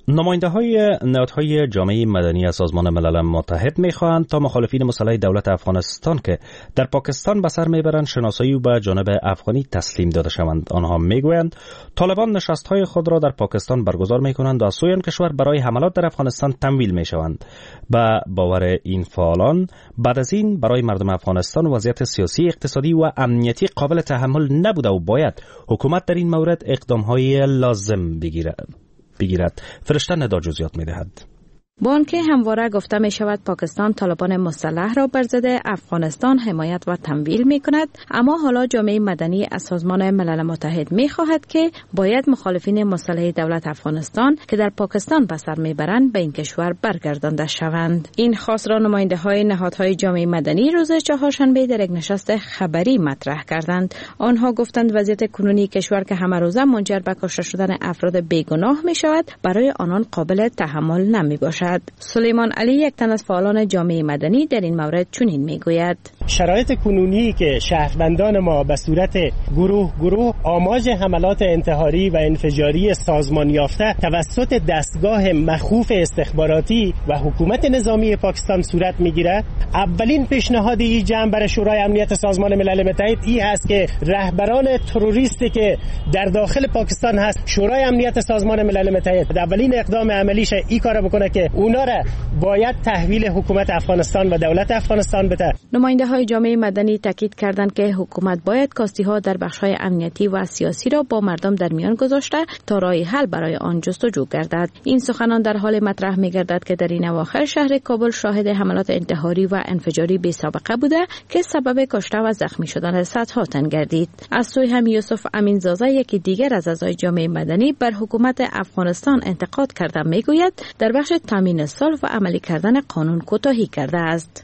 S1: نماینده های نهادهای جامعه مدنی از سازمان ملل متحد می‌خواهند تا مخالفین مسلح دولت افغانستان که در پاکستان به سر میبرند شناسایی و به جانب افغانی تسلیم داده شوند. آنها میگویند طالبان نشست‌های خود را در پاکستان برگزار می‌کنند و از سوی آن کشور برای حملات در افغانستان تمویل می‌شوند. با باور این فعالان بعد از این برای مردم افغانستان وضعیت سیاسی، اقتصادی و امنیتی قابل تحمل نبوده و باید حکومت در این مورد اقدام‌های لازم بگیرد. بگیرد. فرشته ندا جزئیات می‌دهد.
S21: با آنکه همواره گفته می شود پاکستان طالبان مسلح را بر ضد افغانستان حمایت و تمویل می کند، اما حالا جامعه مدنی از سازمان ملل متحد می خواهد که باید مخالفین مسلح دولت افغانستان که در پاکستان به سر می برند به این کشور برگردانده شوند. این خواست را نماینده های نهادهای جامعه مدنی روز چهارشنبه در یک نشست خبری مطرح کردند. آنها گفتند وضعیت کنونی کشور که همه روزه منجر به کشته شدن افراد بیگناه می شود برای آنان قابل تحمل نمی باشد. سلیمان علی یک تن از فعالان جامعه مدنی در این مورد چنین میگوید:
S7: شرایط کنونی که شهروندان ما به صورت گروه گروه آماج حملات انتحاری و انفجاری سازمان یافته توسط دستگاه مخوف استخباراتی و حکومت نظامی پاکستان صورت میگیرد، اولین پیشنهاد این جمع برای شورای امنیت سازمان ملل متحد این هست که رهبران تروریستی که در داخل پاکستان هست شورای امنیت سازمان ملل متحد اولین اقدام عملیش این کار بکنه که اونا را باید تحویل حکومت افغانستان و دولت افغانستان بده.
S21: نماینده های جامعه مدنی تاکید کردند که حکومت باید کاستی ها در بخش های امنیتی و سیاسی را با مردم در میان گذاشته تا راه حل برای آن جستجو گردد. این سخنان در حال مطرح می گردد که در این اواخر شهر کابل شاهد حملات انتحاری و انفجاری بی سابقه بوده که سبب کشته و زخمی شدن صدها تن گردید. از سوی هم یوسف امین زاده یکی دیگر از اعضای جامعه مدنی بر حکومت افغانستان انتقاد کرده میگوید در بخش تامین صلح و عملی کردن قانون کوتاهی کرده است.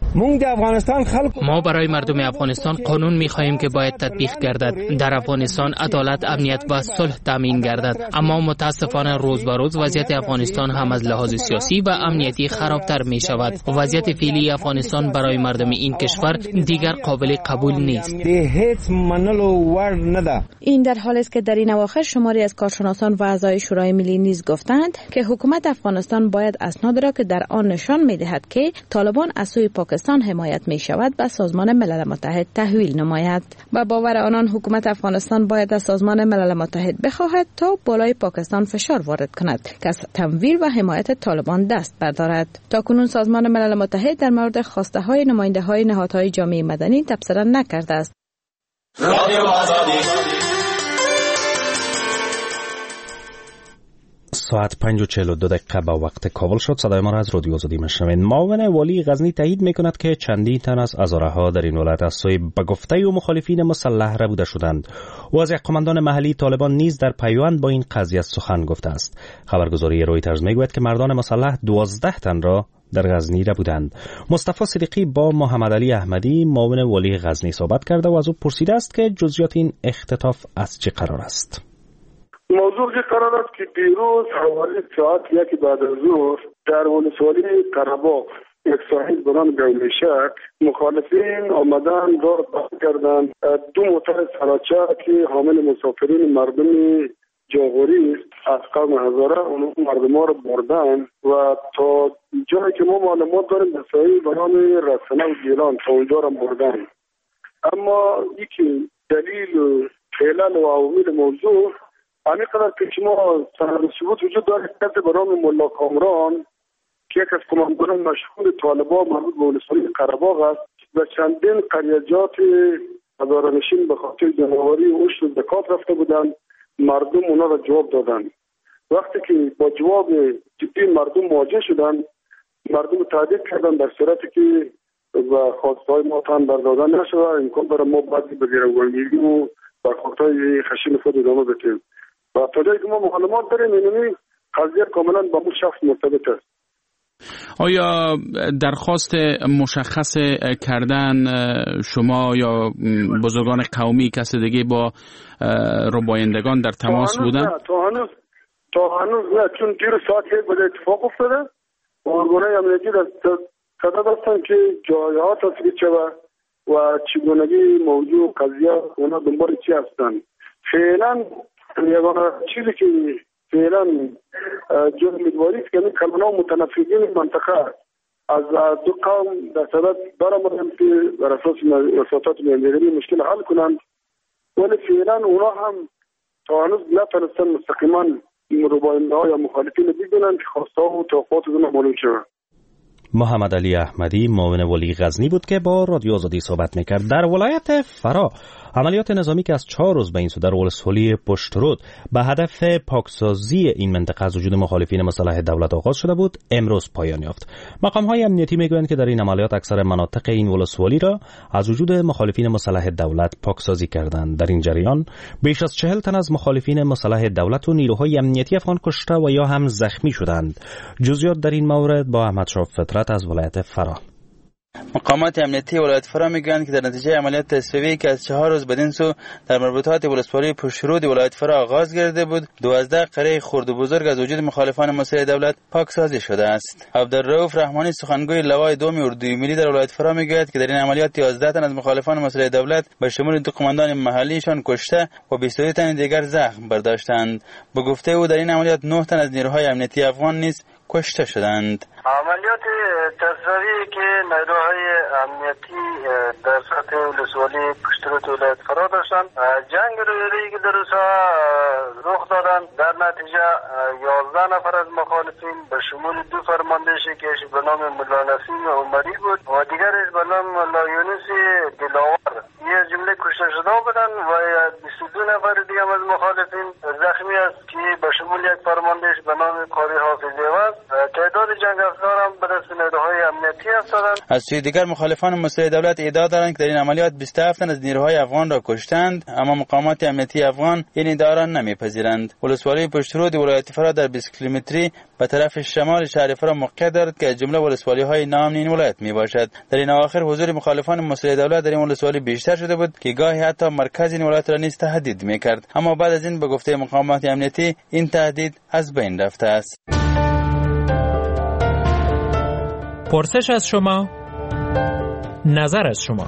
S20: ما برای مردم افغانستان قانون می‌خواهیم که باید تطبیق گردد. در افغانستان عدالت، امنیت و صلح تامین گردد، اما متاسفانه روز به روز وضعیت افغانستان هم از لحاظ سیاسی و امنیتی خرابتر می شود. وضعیت فعلی افغانستان برای مردم این کشور دیگر قابل قبول نیست.
S21: این در حالی است که در این اواخر شماری از کارشناسان و اعضای شورای ملی نیز گفتند که حکومت افغانستان باید اسناد را که در آن نشان می‌دهد که طالبان از سوی پاکستان حمایت می‌شود به سازمان ملل متحد تحویل نماید. با باور آنان حکومت افغانستان باید از سازمان ملل متحد بخواهد تا بالای پاکستان فشار وارد کند که از تمویل و حمایت طالبان دست بردارد. تاکنون سازمان ملل متحد در مورد خواسته‌های نماینده‌های نهادهای جامعه مدنی تبصره نکرده است.
S1: ساعت پنج و چهل و دو دقیقه به وقت کابل شد. صدای ما را از رادیو آزادی میشنوید. معاون والی غزنی تایید میکند که چندین تن از هزارها در این ولایت از سوی به گفته و مخالفین مسلح ربوده شدند. او از یک قماندان محلی طالبان نیز در پیوند با این قضیه سخن گفته است. خبرگزاری رویترز میگوید که مردان مسلح دوازده تن را در غزنی ربودند. مصطفی صدیقی با محمد علی احمدی معاون والی غزنی صحبت کرده و از او پرسیده است که جزئیات این اختطاف از چه قرار است.
S15: موضوع که قرار است که دیروز حوالی ساعت یک بعد از ظهر در ولسوالی قره‌باغ یک ساحل بران گولیشک مخالفین آمدن دار بند کردند. دو موتر سراچه که حامل مسافرین مردم جاغوری از قوم هزاره اون مردم ها رو بردن و تا جایی که ما معلومات داریم به ساحل بران رسانه و گیلان تا اونجا رو بردن. اما یکی دلیل و علل و عوامل موضوع همین قدر که شما سند ثبوت وجود داره کسی به نام ملا کامران که یک از کمانداران مشهور طالبان مربوط به ولسوالی قره‌باغ است و چندین قریجات هزاره‌نشین به خاطر جنگاوری اوش و زکات رفته بودند. مردم اونا را جواب دادند. وقتی که با جواب جدی مردم مواجه شدند، مردم تهدید کردند در صورتی که و خواستهای ما تن بردادن نشود امکان داره ما بعدی به گروگانگیری و برخوردهای خشن خود ادامه بدیم. و تا جایی که ما معلومات داریم اینمی قضیه کاملا با اون شخص مرتبط است.
S9: آیا درخواست مشخص کردن شما یا بزرگان قومی کسی دیگه با ربایندگان در تماس بودن؟
S15: تا هنوز تا هنوز نه، چون دیر ساعت یک بده اتفاق افتاده و ارگانهای امنیتی صدد هستن که جایها تثبیت شود و چگونگی موضوع قضیه اونا دنبال چی هستن. فعلا یگانه چیزی که فعلا جو امیدواری است که این کلمه متنفذین منطقه از دو قوم در صدد برآمدن که بر اساس وساطات میانجیگری مشکل حل کنند، ولی فعلا اونا هم تا هنوز نتونستن مستقیما مروباینده ها یا مخالفین بگنن که خواسته و توقعات اونا معلوم شود.
S1: محمد علی احمدی معاون ولی غزنی بود که با رادیو آزادی صحبت میکرد. در ولایت فرا عملیات نظامی که از چهار روز به این سو در ولسوالی پشترود به هدف پاکسازی این منطقه از وجود مخالفین مسلح دولت آغاز شده بود، امروز پایان یافت. مقام‌های امنیتی میگویند که در این عملیات اکثر مناطق این ولسوالی را از وجود مخالفین مسلح دولت پاکسازی کردند. در این جریان بیش از چهل تن از مخالفین مسلح دولت و نیروهای امنیتی افغان کشته و یا هم زخمی شدند. جزئیات در این مورد با احمد شاه فطرت از ولایت فرا.
S11: مقامات امنیتی ولایت فرا میگویند که در نتیجه عملیات تصفیه‌ای که از چهار روز بدین سو در مربوطات ولسوالی پشترود ولایت فرا آغاز گردیده بود، دوازده قریه خرد و بزرگ از وجود مخالفان مسلح دولت پاکسازی شده است. عبدالرؤوف رحمانی سخنگوی لوای دوم اردوی ملی در ولایت فرا میگوید که در این عملیات یازده تن از مخالفان مسلح دولت به شمول دو قماندان محلیشان کشته و بیست و دو تن دیگر زخم برداشتند. به گفته او در این عملیات نه تن از نیروهای امنیتی افغان نیز کشته شدند.
S12: عملیات تصفیه‌ای که نیروهای امنیتی در سطح ولسوالی پشترود ولایت فرا داشتند، جنگ رویایی که در روزها رخ دادند، در نتیجه یازده نفر از مخالفین به شمول دو فرماندهش که به نام ملا نسیم عمری بود و دیگرش به نام ملا یونس دلاور یه جمله کشته شده بودند و بیست و دو نفر دیگه از مخالفین زخمی است که به شمول یک فرماندهش به نام قاری حافظ عوض. تعداد جنگ افزار هم به دست نیروهای امنیتی هستند.
S11: از سوی دیگر مخالفان مسلح دولت ادعا دارند که در این عملیات بیست و هفت تن از نیروهای افغان را کشتند، اما مقامات امنیتی افغان این ادعا را نمیپذیرند. ولسوالی پشترود ولایت فرا در بیست کیلومتری به طرف شمال شهر فرا موقعیت دارد که از جمله ولسوالی های نام این ولایت میباشد. در این اواخر حضور مخالفان مسلح دولت در این ولسوالی بیشتر شده بود که گاهی حتی مرکز این ولایت را نیز تهدید میکرد، اما بعد از این به گفته مقامات امنیتی این تهدید از بین رفته است.
S20: پرسش از شما، نظر از شما.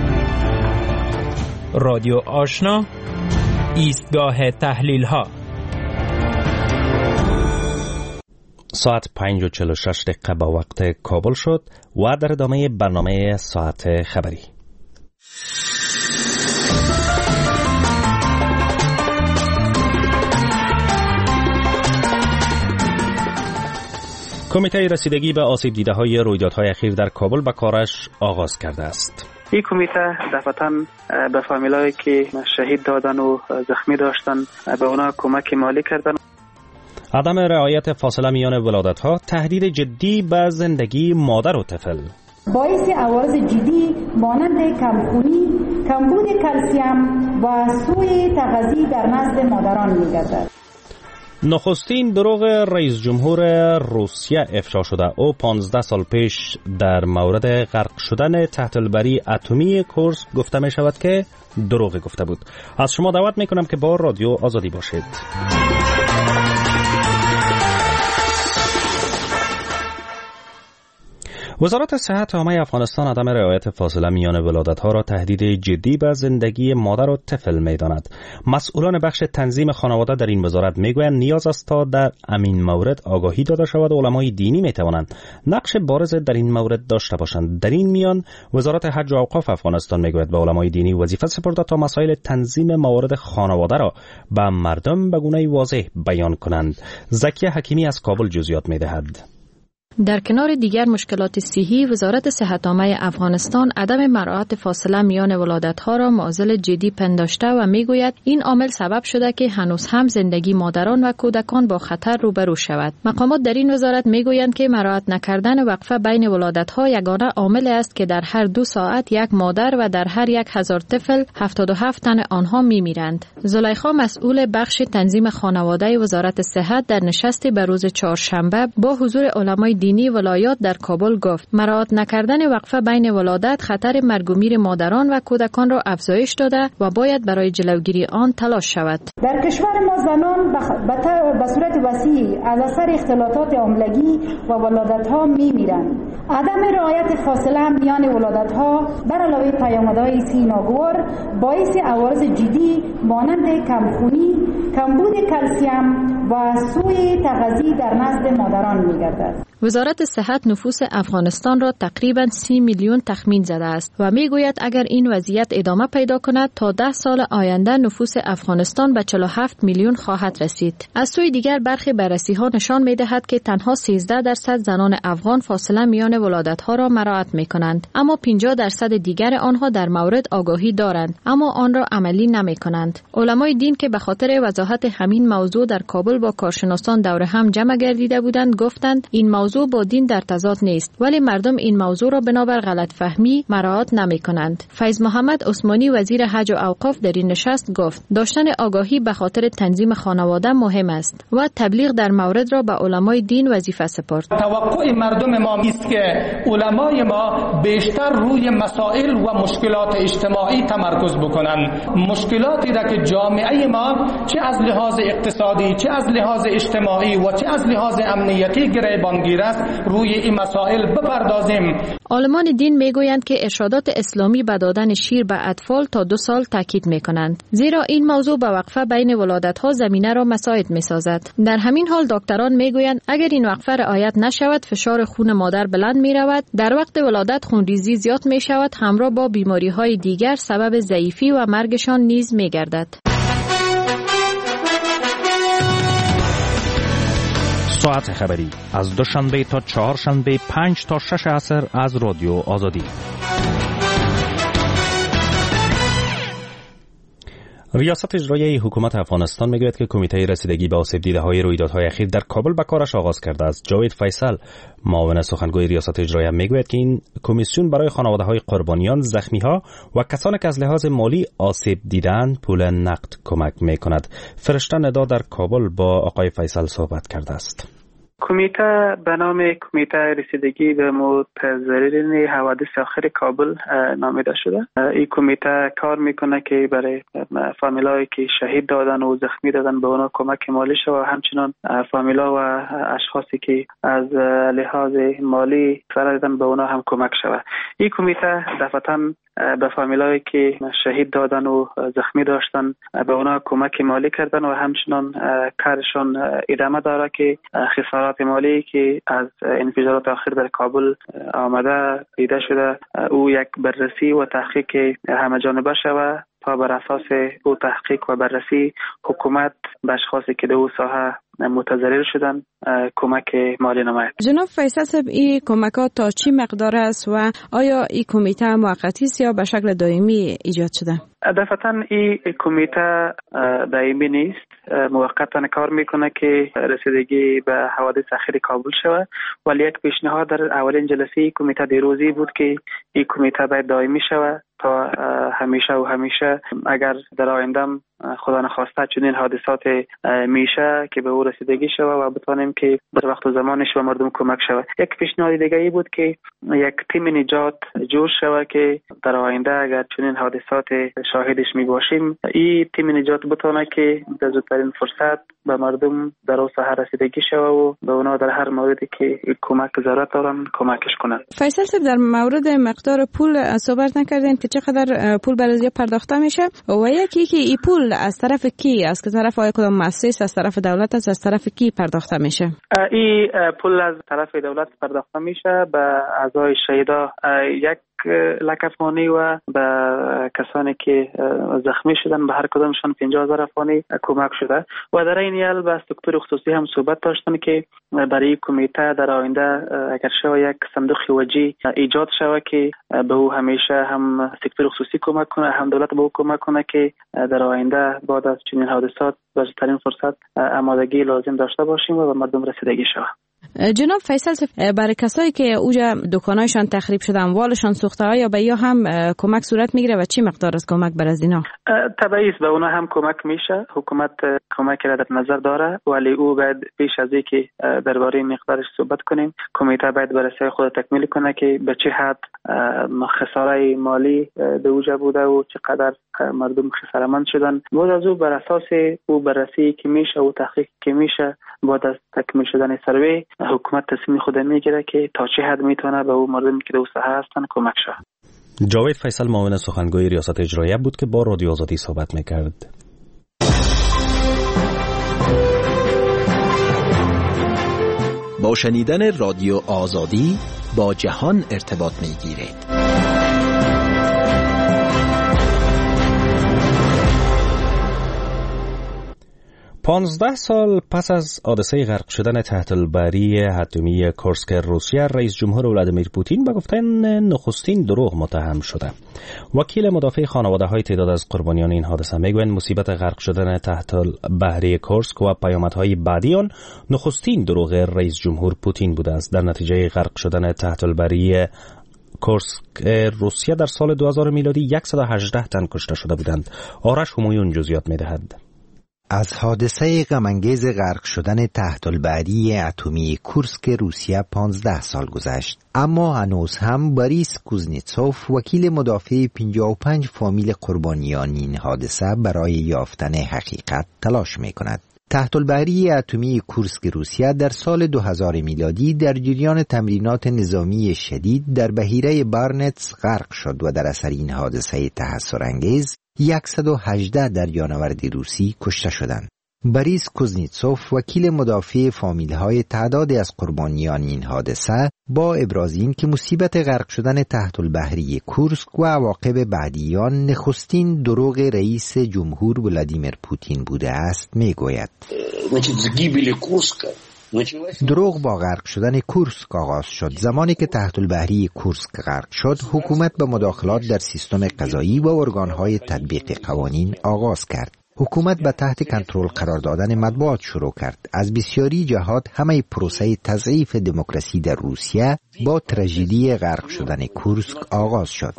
S20: رادیو آشنا، ایستگاه تحلیل ها.
S1: ساعت پنج و چهل و شش دقیقه با وقت کابل شد و در ادامه برنامه ساعت خبری. کمیته رسیدگی به آسیب دیده های رویدادهای اخیر در کابل به کارش آغاز کرده است.
S13: این کمیته دفعتاً به فامیلایی که شهید دادن و زخمی داشتن به اونا کمک مالی کردن.
S1: عدم رعایت فاصله میان ولادت‌ها تهدید جدی به زندگی مادر و طفل.
S19: باعث عوارض جدی مانند کمخونی، کمبود کلسیم و سوء تغذیه در نسل مادران می‌گردد.
S1: نخستین دروغ رئیس جمهور روسیه افشا شده. او پانزده سال پیش در مورد غرق شدن تحت البری اتمی کورسک گفته می شود که دروغ گفته بود. از شما دعوت می کنم که با رادیو آزادی باشید. وزارت صحت عامه افغانستان عدم رعایت فاصله میان ولادت‌ها را تهدید جدی به زندگی مادر و طفل می‌داند. مسئولان بخش تنظیم خانواده در این وزارت می‌گویند نیاز است تا در امین مورد آگاهی داده شود و علمای دینی می‌توانند نقش بارز در این مورد داشته باشند. در این میان وزارت حج و اوقاف افغانستان می‌گوید به علمای دینی وظیفه سپرده تا مسائل تنظیم موارد خانواده را به مردم به گونه‌ای واضح بیان کنند. زکیه حکیمی از کابل جزئیات می‌دهد.
S21: در کنار دیگر مشکلات صحی، وزارت صحت عامه افغانستان عدم مراعات فاصله میان ولادت‌ها را معضل جدی پنداشته و میگوید این عامل سبب شده که هنوز هم زندگی مادران و کودکان با خطر روبرو شود. مقامات در این وزارت میگویند که مراعات نکردن وقفه بین ولادت‌ها یگانه عامل است که در هر دو ساعت یک مادر و در هر یک هزار طفل هفتاد و هفت تن آنها میمیرند. زلیخا مسئول بخش تنظیم خانواده وزارت صحت در نشستی به روز چهارشنبه با حضور علمای دینی ولایات در کابل گفت مراعات نکردن وقفه بین ولادت خطر مرگ و میر مادران و کودکان را افزایش داده و باید برای جلوگیری آن تلاش شود.
S19: در کشور ما زنان به صورت وسیع از اثر اختلالات حاملگی و ولادت ها می میرند. عدم رعایت فاصله میان ولادت ها بر علاوه پیامدهای سیناگوار باعث عوارض جدی مانند کمخونی، کمبود کلسیم و سوء تغذیه در نسل مادران می‌گردد.
S21: وزارت صحت نفوس افغانستان را تقریباً سی میلیون تخمین زده است و میگوید اگر این وضعیت ادامه پیدا کند تا ده سال آینده نفوس افغانستان به چهل و هفت میلیون خواهد رسید. از سوی دیگر برخی بررسی‌ها نشان می‌دهد که تنها سیزده درصد زنان افغان فاصله میان ولادت‌ها را مراعات می‌کنند، اما پنجاه درصد دیگر آنها در مورد آگاهی دارند اما آن را عملی نمی‌کنند. علمای دین که به خاطر وضاحت همین موضوع در کابل با کارشناسان دور هم جمع گردیده بودند گفتند این موضوع با دین در تضاد نیست، ولی مردم این موضوع را بنابر غلط فهمی مراعات نمی کنند. فیض محمد عثمانی وزیر حج و اوقاف در این نشست گفت داشتن آگاهی به خاطر تنظیم خانواده مهم است و تبلیغ در مورد را به علمای دین وظیفه سپرد.
S5: توقع مردم ما است که علمای ما بیشتر روی مسائل و مشکلات اجتماعی تمرکز بکنند، مشکلاتی را که جامعه ما چه از لحاظ اقتصادی، چه از لحاظ اجتماعی و چه از لحاظ امنیتی گریبانگیر است روی این مسائل بپردازیم.
S21: عالمان دین میگویند که ارشادات اسلامی به دادن شیر به اطفال تا دو سال تاکید میکنند، زیرا این موضوع به وقفه بین ولادت‌ها زمینه را مساعد میسازد. در همین حال دکتران میگویند اگر این وقفه رعایت نشود فشار خون مادر بلند میرود، در وقت ولادت خونریزی زیاد میشود، همراه با بیماری‌های دیگر سبب ضعیفی و مرگشان نیز میگردد.
S1: ساعت خبری از دوشنبه تا چهارشنبه پنج تا شش عصر از رادیو آزادی. ریاست اجرایی حکومت افغانستان میگوید که کمیته رسیدگی به آسیب دیده های رویدادهای اخیر در کابل به کارش آغاز کرده است. جاوید فیصل معاون سخنگوی ریاست اجرایی میگوید که این کمیسیون برای خانواده های قربانیان، زخمی ها و کسانی که از لحاظ مالی آسیب دیدند پول نقد کمک میکند. فرشته ندا در کابل با آقای فیصل صحبت کرده است.
S13: کمیته به نام کمیته رسیدگی به متضررین حوادث آخر کابل نامیده شده. این کمیته کار میکنه که برای فامیلایی که شهید دادن و زخمی دادن به اونا کمک مالی شود و همچنان فامیلا و اشخاصی که از لحاظ مالی ضرر دیدن به اونا هم کمک شود. این کمیته دفعتاً به فامیلایی که شهید دادن و زخمی داشتن به اونا کمک مالی کردن و همچنان کارشان ادامه داره که خسارات مالی که از انفجارات آخر در کابل آمده دیده شده او یک بررسی و تحقیق همه جانبه شود تا بر اساس او تحقیق و بررسی حکومت به اشخاصی که در او ساحه متضرر شدن کمک مالی نماید.
S21: جناب فیصل صاحب این کمک ها تا چی مقدار است و آیا این کمیته موقتی است یا به شکل دائمی ایجاد شده؟
S13: دفعتاً این کمیته دائمی نیست، موقتا کار میکنه که رسیدگی به حوادث اخیر کابل شود، ولی یک پیشنهاد در اولین جلسه کمیته دیروزی بود که این کمیته باید دائمی شود تا همیشه و همیشه اگر در آینده خدا نخواسته چنین حادثات میشه که به او رسیدگی شود و بتوانیم که در وقت و زمانش به مردم کمک شود. یک پیشنهاد دیگه ای بود که یک تیم نجات جور شود که در آینده اگر چنین حادثات شاهدش می باشیم این تیم نجات بتونه که در زودترین فرصت به مردم در اون ساحه رسیدگی شود و به اونا در هر موردی که کمک ضرورت دارن کمکش کنند.
S21: فیصل صاحب در مورد مقدار پول صحبت نکردین که چقدر پول برای پرداخته میشه و یکی که این پول از طرف کی است، که طرف آیا کدام مؤسسه از طرف دولت است، از طرف کی پرداخته میشه؟
S13: این پول از طرف دولت پرداخته میشه به اعضای شهدا یک لک افغانی و به کسانی که زخمی شدن به هر کدامشان پنجاه هزار افغانی کمک شده و در این حال با سکتور خصوصی هم صحبت داشتن که برای کمیته در آینده اگر شود یک صندوق وجی ایجاد شود که به او همیشه هم سکتور خصوصی کمک کنه هم دولت به او کمک کنه که در آینده بعد از چنین حادثات بهترین فرصت آمادگی لازم داشته باشیم و به مردم رسیدگی شود.
S21: جناب فیصل، برای کسایی که اوجا دکانایشان تخریب شده، اموالشان سوخته، آیا به یا هم کمک صورت میگیره و چی مقدار از کمک بر از اینا؟
S13: طبعی است، به اونا هم کمک میشه. حکومت کمک را در نظر داره، ولی او باید پیش از اینکه درباره مقدارش صحبت کنیم، کمیته باید بررسی خود تکمیل کنه که به چه حد خساره مالی به اوجا بوده و چقدر مردم خساره‌مند شدن. بعد از او بر اساس او بررسی که میشه و تحقیق که میشه، بعد از تکمیل شدن سروی، حکومت تصمیم خود میگیره که تا چه حد میتونه به او مردم که در ساحه هستن کمک شه.
S1: جاوید فیصل، معاون سخنگوی ریاست اجراییه بود که با رادیو آزادی صحبت میکرد.
S8: با شنیدن رادیو آزادی با جهان ارتباط میگیرید.
S1: پانزده سال پس از حادثه غرق شدن تحت البری اتمی کورسک روسیه، رئیس جمهور ولادیمیر پوتین به گفتن نخستین دروغ متهم شده. وکیل مدافع خانواده‌های تعداد از قربانیان این حادثه میگویند مصیبت غرق شدن تحت البحری کورسک و پیامدهای بعدی آن نخستین دروغ رئیس جمهور پوتین بوده است. در نتیجه غرق شدن تحت البری کورسک روسیه در سال دو هزار میلادی صد و هجده تن کشته شده بودند. آرش همایون جزئیات میدهد.
S10: از حادثه غم‌انگیز غرق شدن تحت البحری اتمی کورسک روسیه پانزده سال گذشت، اما هنوز هم بوریس کوزنتسوف، وکیل مدافع پنجاه و پنج فامیل قربانیان این حادثه، برای یافتن حقیقت تلاش می‌کند. تحت البحری اتمی کورسک روسیه در سال دو هزار میلادی در جریان تمرینات نظامی شدید در بحیره بارنتس غرق شد و در اثر این حادثه تحسرانگیز صد و هجده دریانورد روسی کشته شدند. بوریس کوزنتسوف، وکیل مدافع فامیل‌های تعدادی از قربانیان این حادثه، با ابراز این که مصیبت غرق شدن تحت البحری کورسک و عواقب بعدی آن نخستین دروغ رئیس جمهور ولادیمیر پوتین بوده است، میگوید دروغ با غرق شدن کورسک آغاز شد. زمانی که تحت البحری کورسک غرق شد، حکومت به مداخلات در سیستم قضایی و ارگان‌های تطبیق قوانین آغاز کرد. حکومت به تحت کنترل قرار دادن مطبوعات شروع کرد. از بسیاری جهات همه پروسه تضعیف دموکراسی در روسیه با تراژدی غرق شدن کورسک آغاز شد.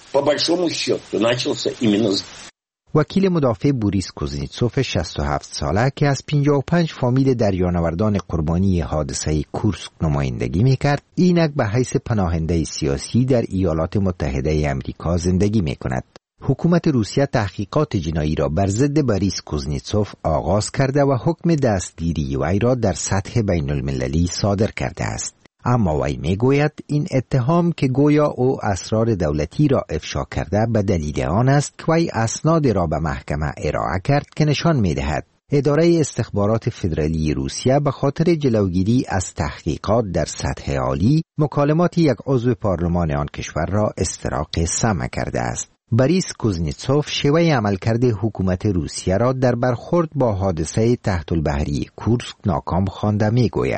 S10: وکیل مدافع بوریس کوزنتسوف شصت و هفت ساله که از پنجاه و پنج فامیل دریانوردان قربانی حادثه کورسک نمایندگی میکرد، اینک به حیث پناهنده سیاسی در ایالات متحده امریکا زندگی میکند. حکومت روسیه تحقیقات جنایی را بر ضد بوریس کوزنتسوف آغاز کرده و حکم دستگیری وی را در سطح بین المللی صادر کرده است. اما وی میگوید این اتهام که گویا او اسرار دولتی را افشا کرده به دلیل آن است که وی اسناد را به محکمه ارائه کرد که نشان میدهد اداره استخبارات فدرالی روسیه به خاطر جلوگیری از تحقیقات در سطح عالی مکالمات یک عضو پارلمان آن کشور را استراق سمع کرده است. بوریس کوزنتسوف شیوه عملکرد حکومت روسیه را در برخورد با حادثه تحت البحری کورسک ناکام خوانده میگوید.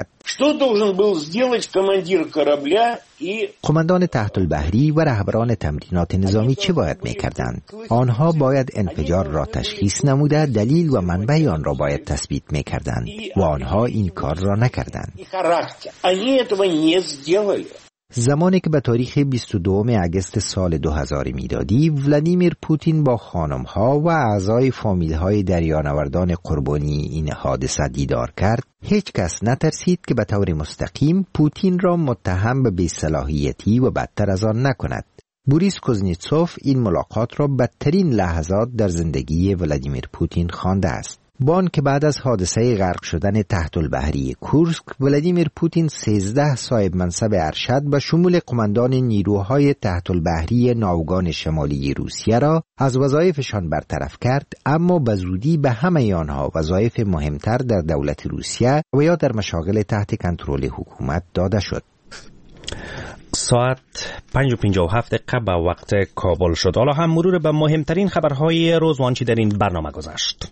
S10: قماندان تحت البحری و رهبران تمرینات نظامی چه باید میکردند؟ آنها باید انفجار را تشخیص نموده دلیل و منبع آن را باید تثبیت میکردند و آنها این کار را نکردند. زمانی که به تاریخ بیست و دوم اگست سال دو هزار میلادی ولادیمیر پوتین با خانم‌ها و اعضای فامیل‌های دریانوردان قربانی این حادثه دیدار کرد، هیچ کس نترسید که به طور مستقیم پوتین را متهم به بی‌صلاحیتی و بدتر از آن نکند. بوریس کوزنتسوف این ملاقات را بدترین لحظات در زندگی ولادیمیر پوتین خوانده است. بان که بعد از حادثه غرق شدن تحت البحری کورسک، ولادیمیر پوتین سیزده صاحب منصب ارشد به شمول قماندان نیروهای تحت البحری ناوگان شمالی روسیه را از وظایفشان برطرف کرد، اما به زودی به همه آنها وظایف مهمتر در دولت روسیه و یا در مشاغل تحت کنترل حکومت داده شد.
S1: ساعت پنج و پنجاه و هفت دقیقه به وقت کابل شد. حالا هم مرور به مهمترین خبرهای روز وانچی در این برنامه گذشت.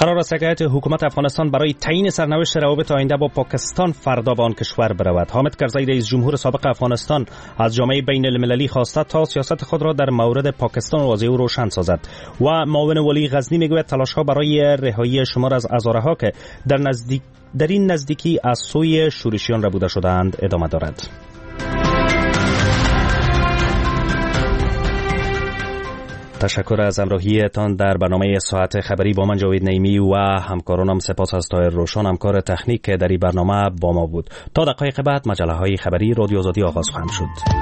S1: قرار است که حکومت افغانستان برای تعیین سرنوشت روابط آینده با پاکستان فردا به آن کشور برود. حامد کرزی رئیس جمهور سابق افغانستان از جامعه بین المللی خواسته تا سیاست خود را در مورد پاکستان واضح و روشن سازد و معاون ولی غزنی میگوید تلاش‌ها برای رهایی شمار از اسیرها که در نزدیک در این نزدیکی از سوی شورشیان ربوده شدند ادامه دارد. تشکر از همراهیتان در برنامه ساعت خبری با من جاوید نعیمی و همکارانم. سپاس از طاهر روشن همکار تکنیک که در این برنامه با ما بود. تا دقایق بعد مجله های خبری رادیو آزادی آغاز خواهد شد.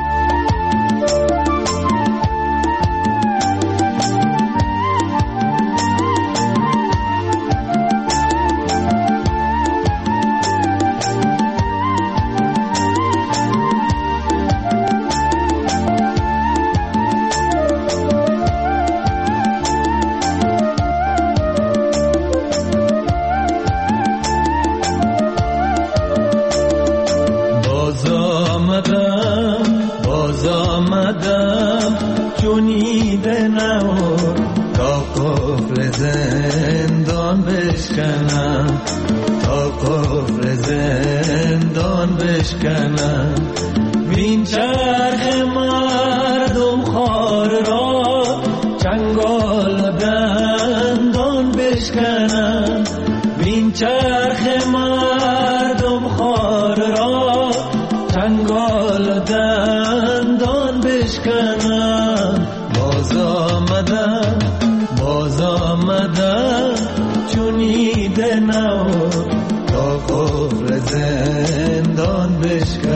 S14: بین چرخ مردم خار را چنگال و دندان بشکنم. بین چرخ مردم خار را چنگال و دندان بشکنم. باز آمدم باز آمدم چونید نو تا قفل زندان بشکنم.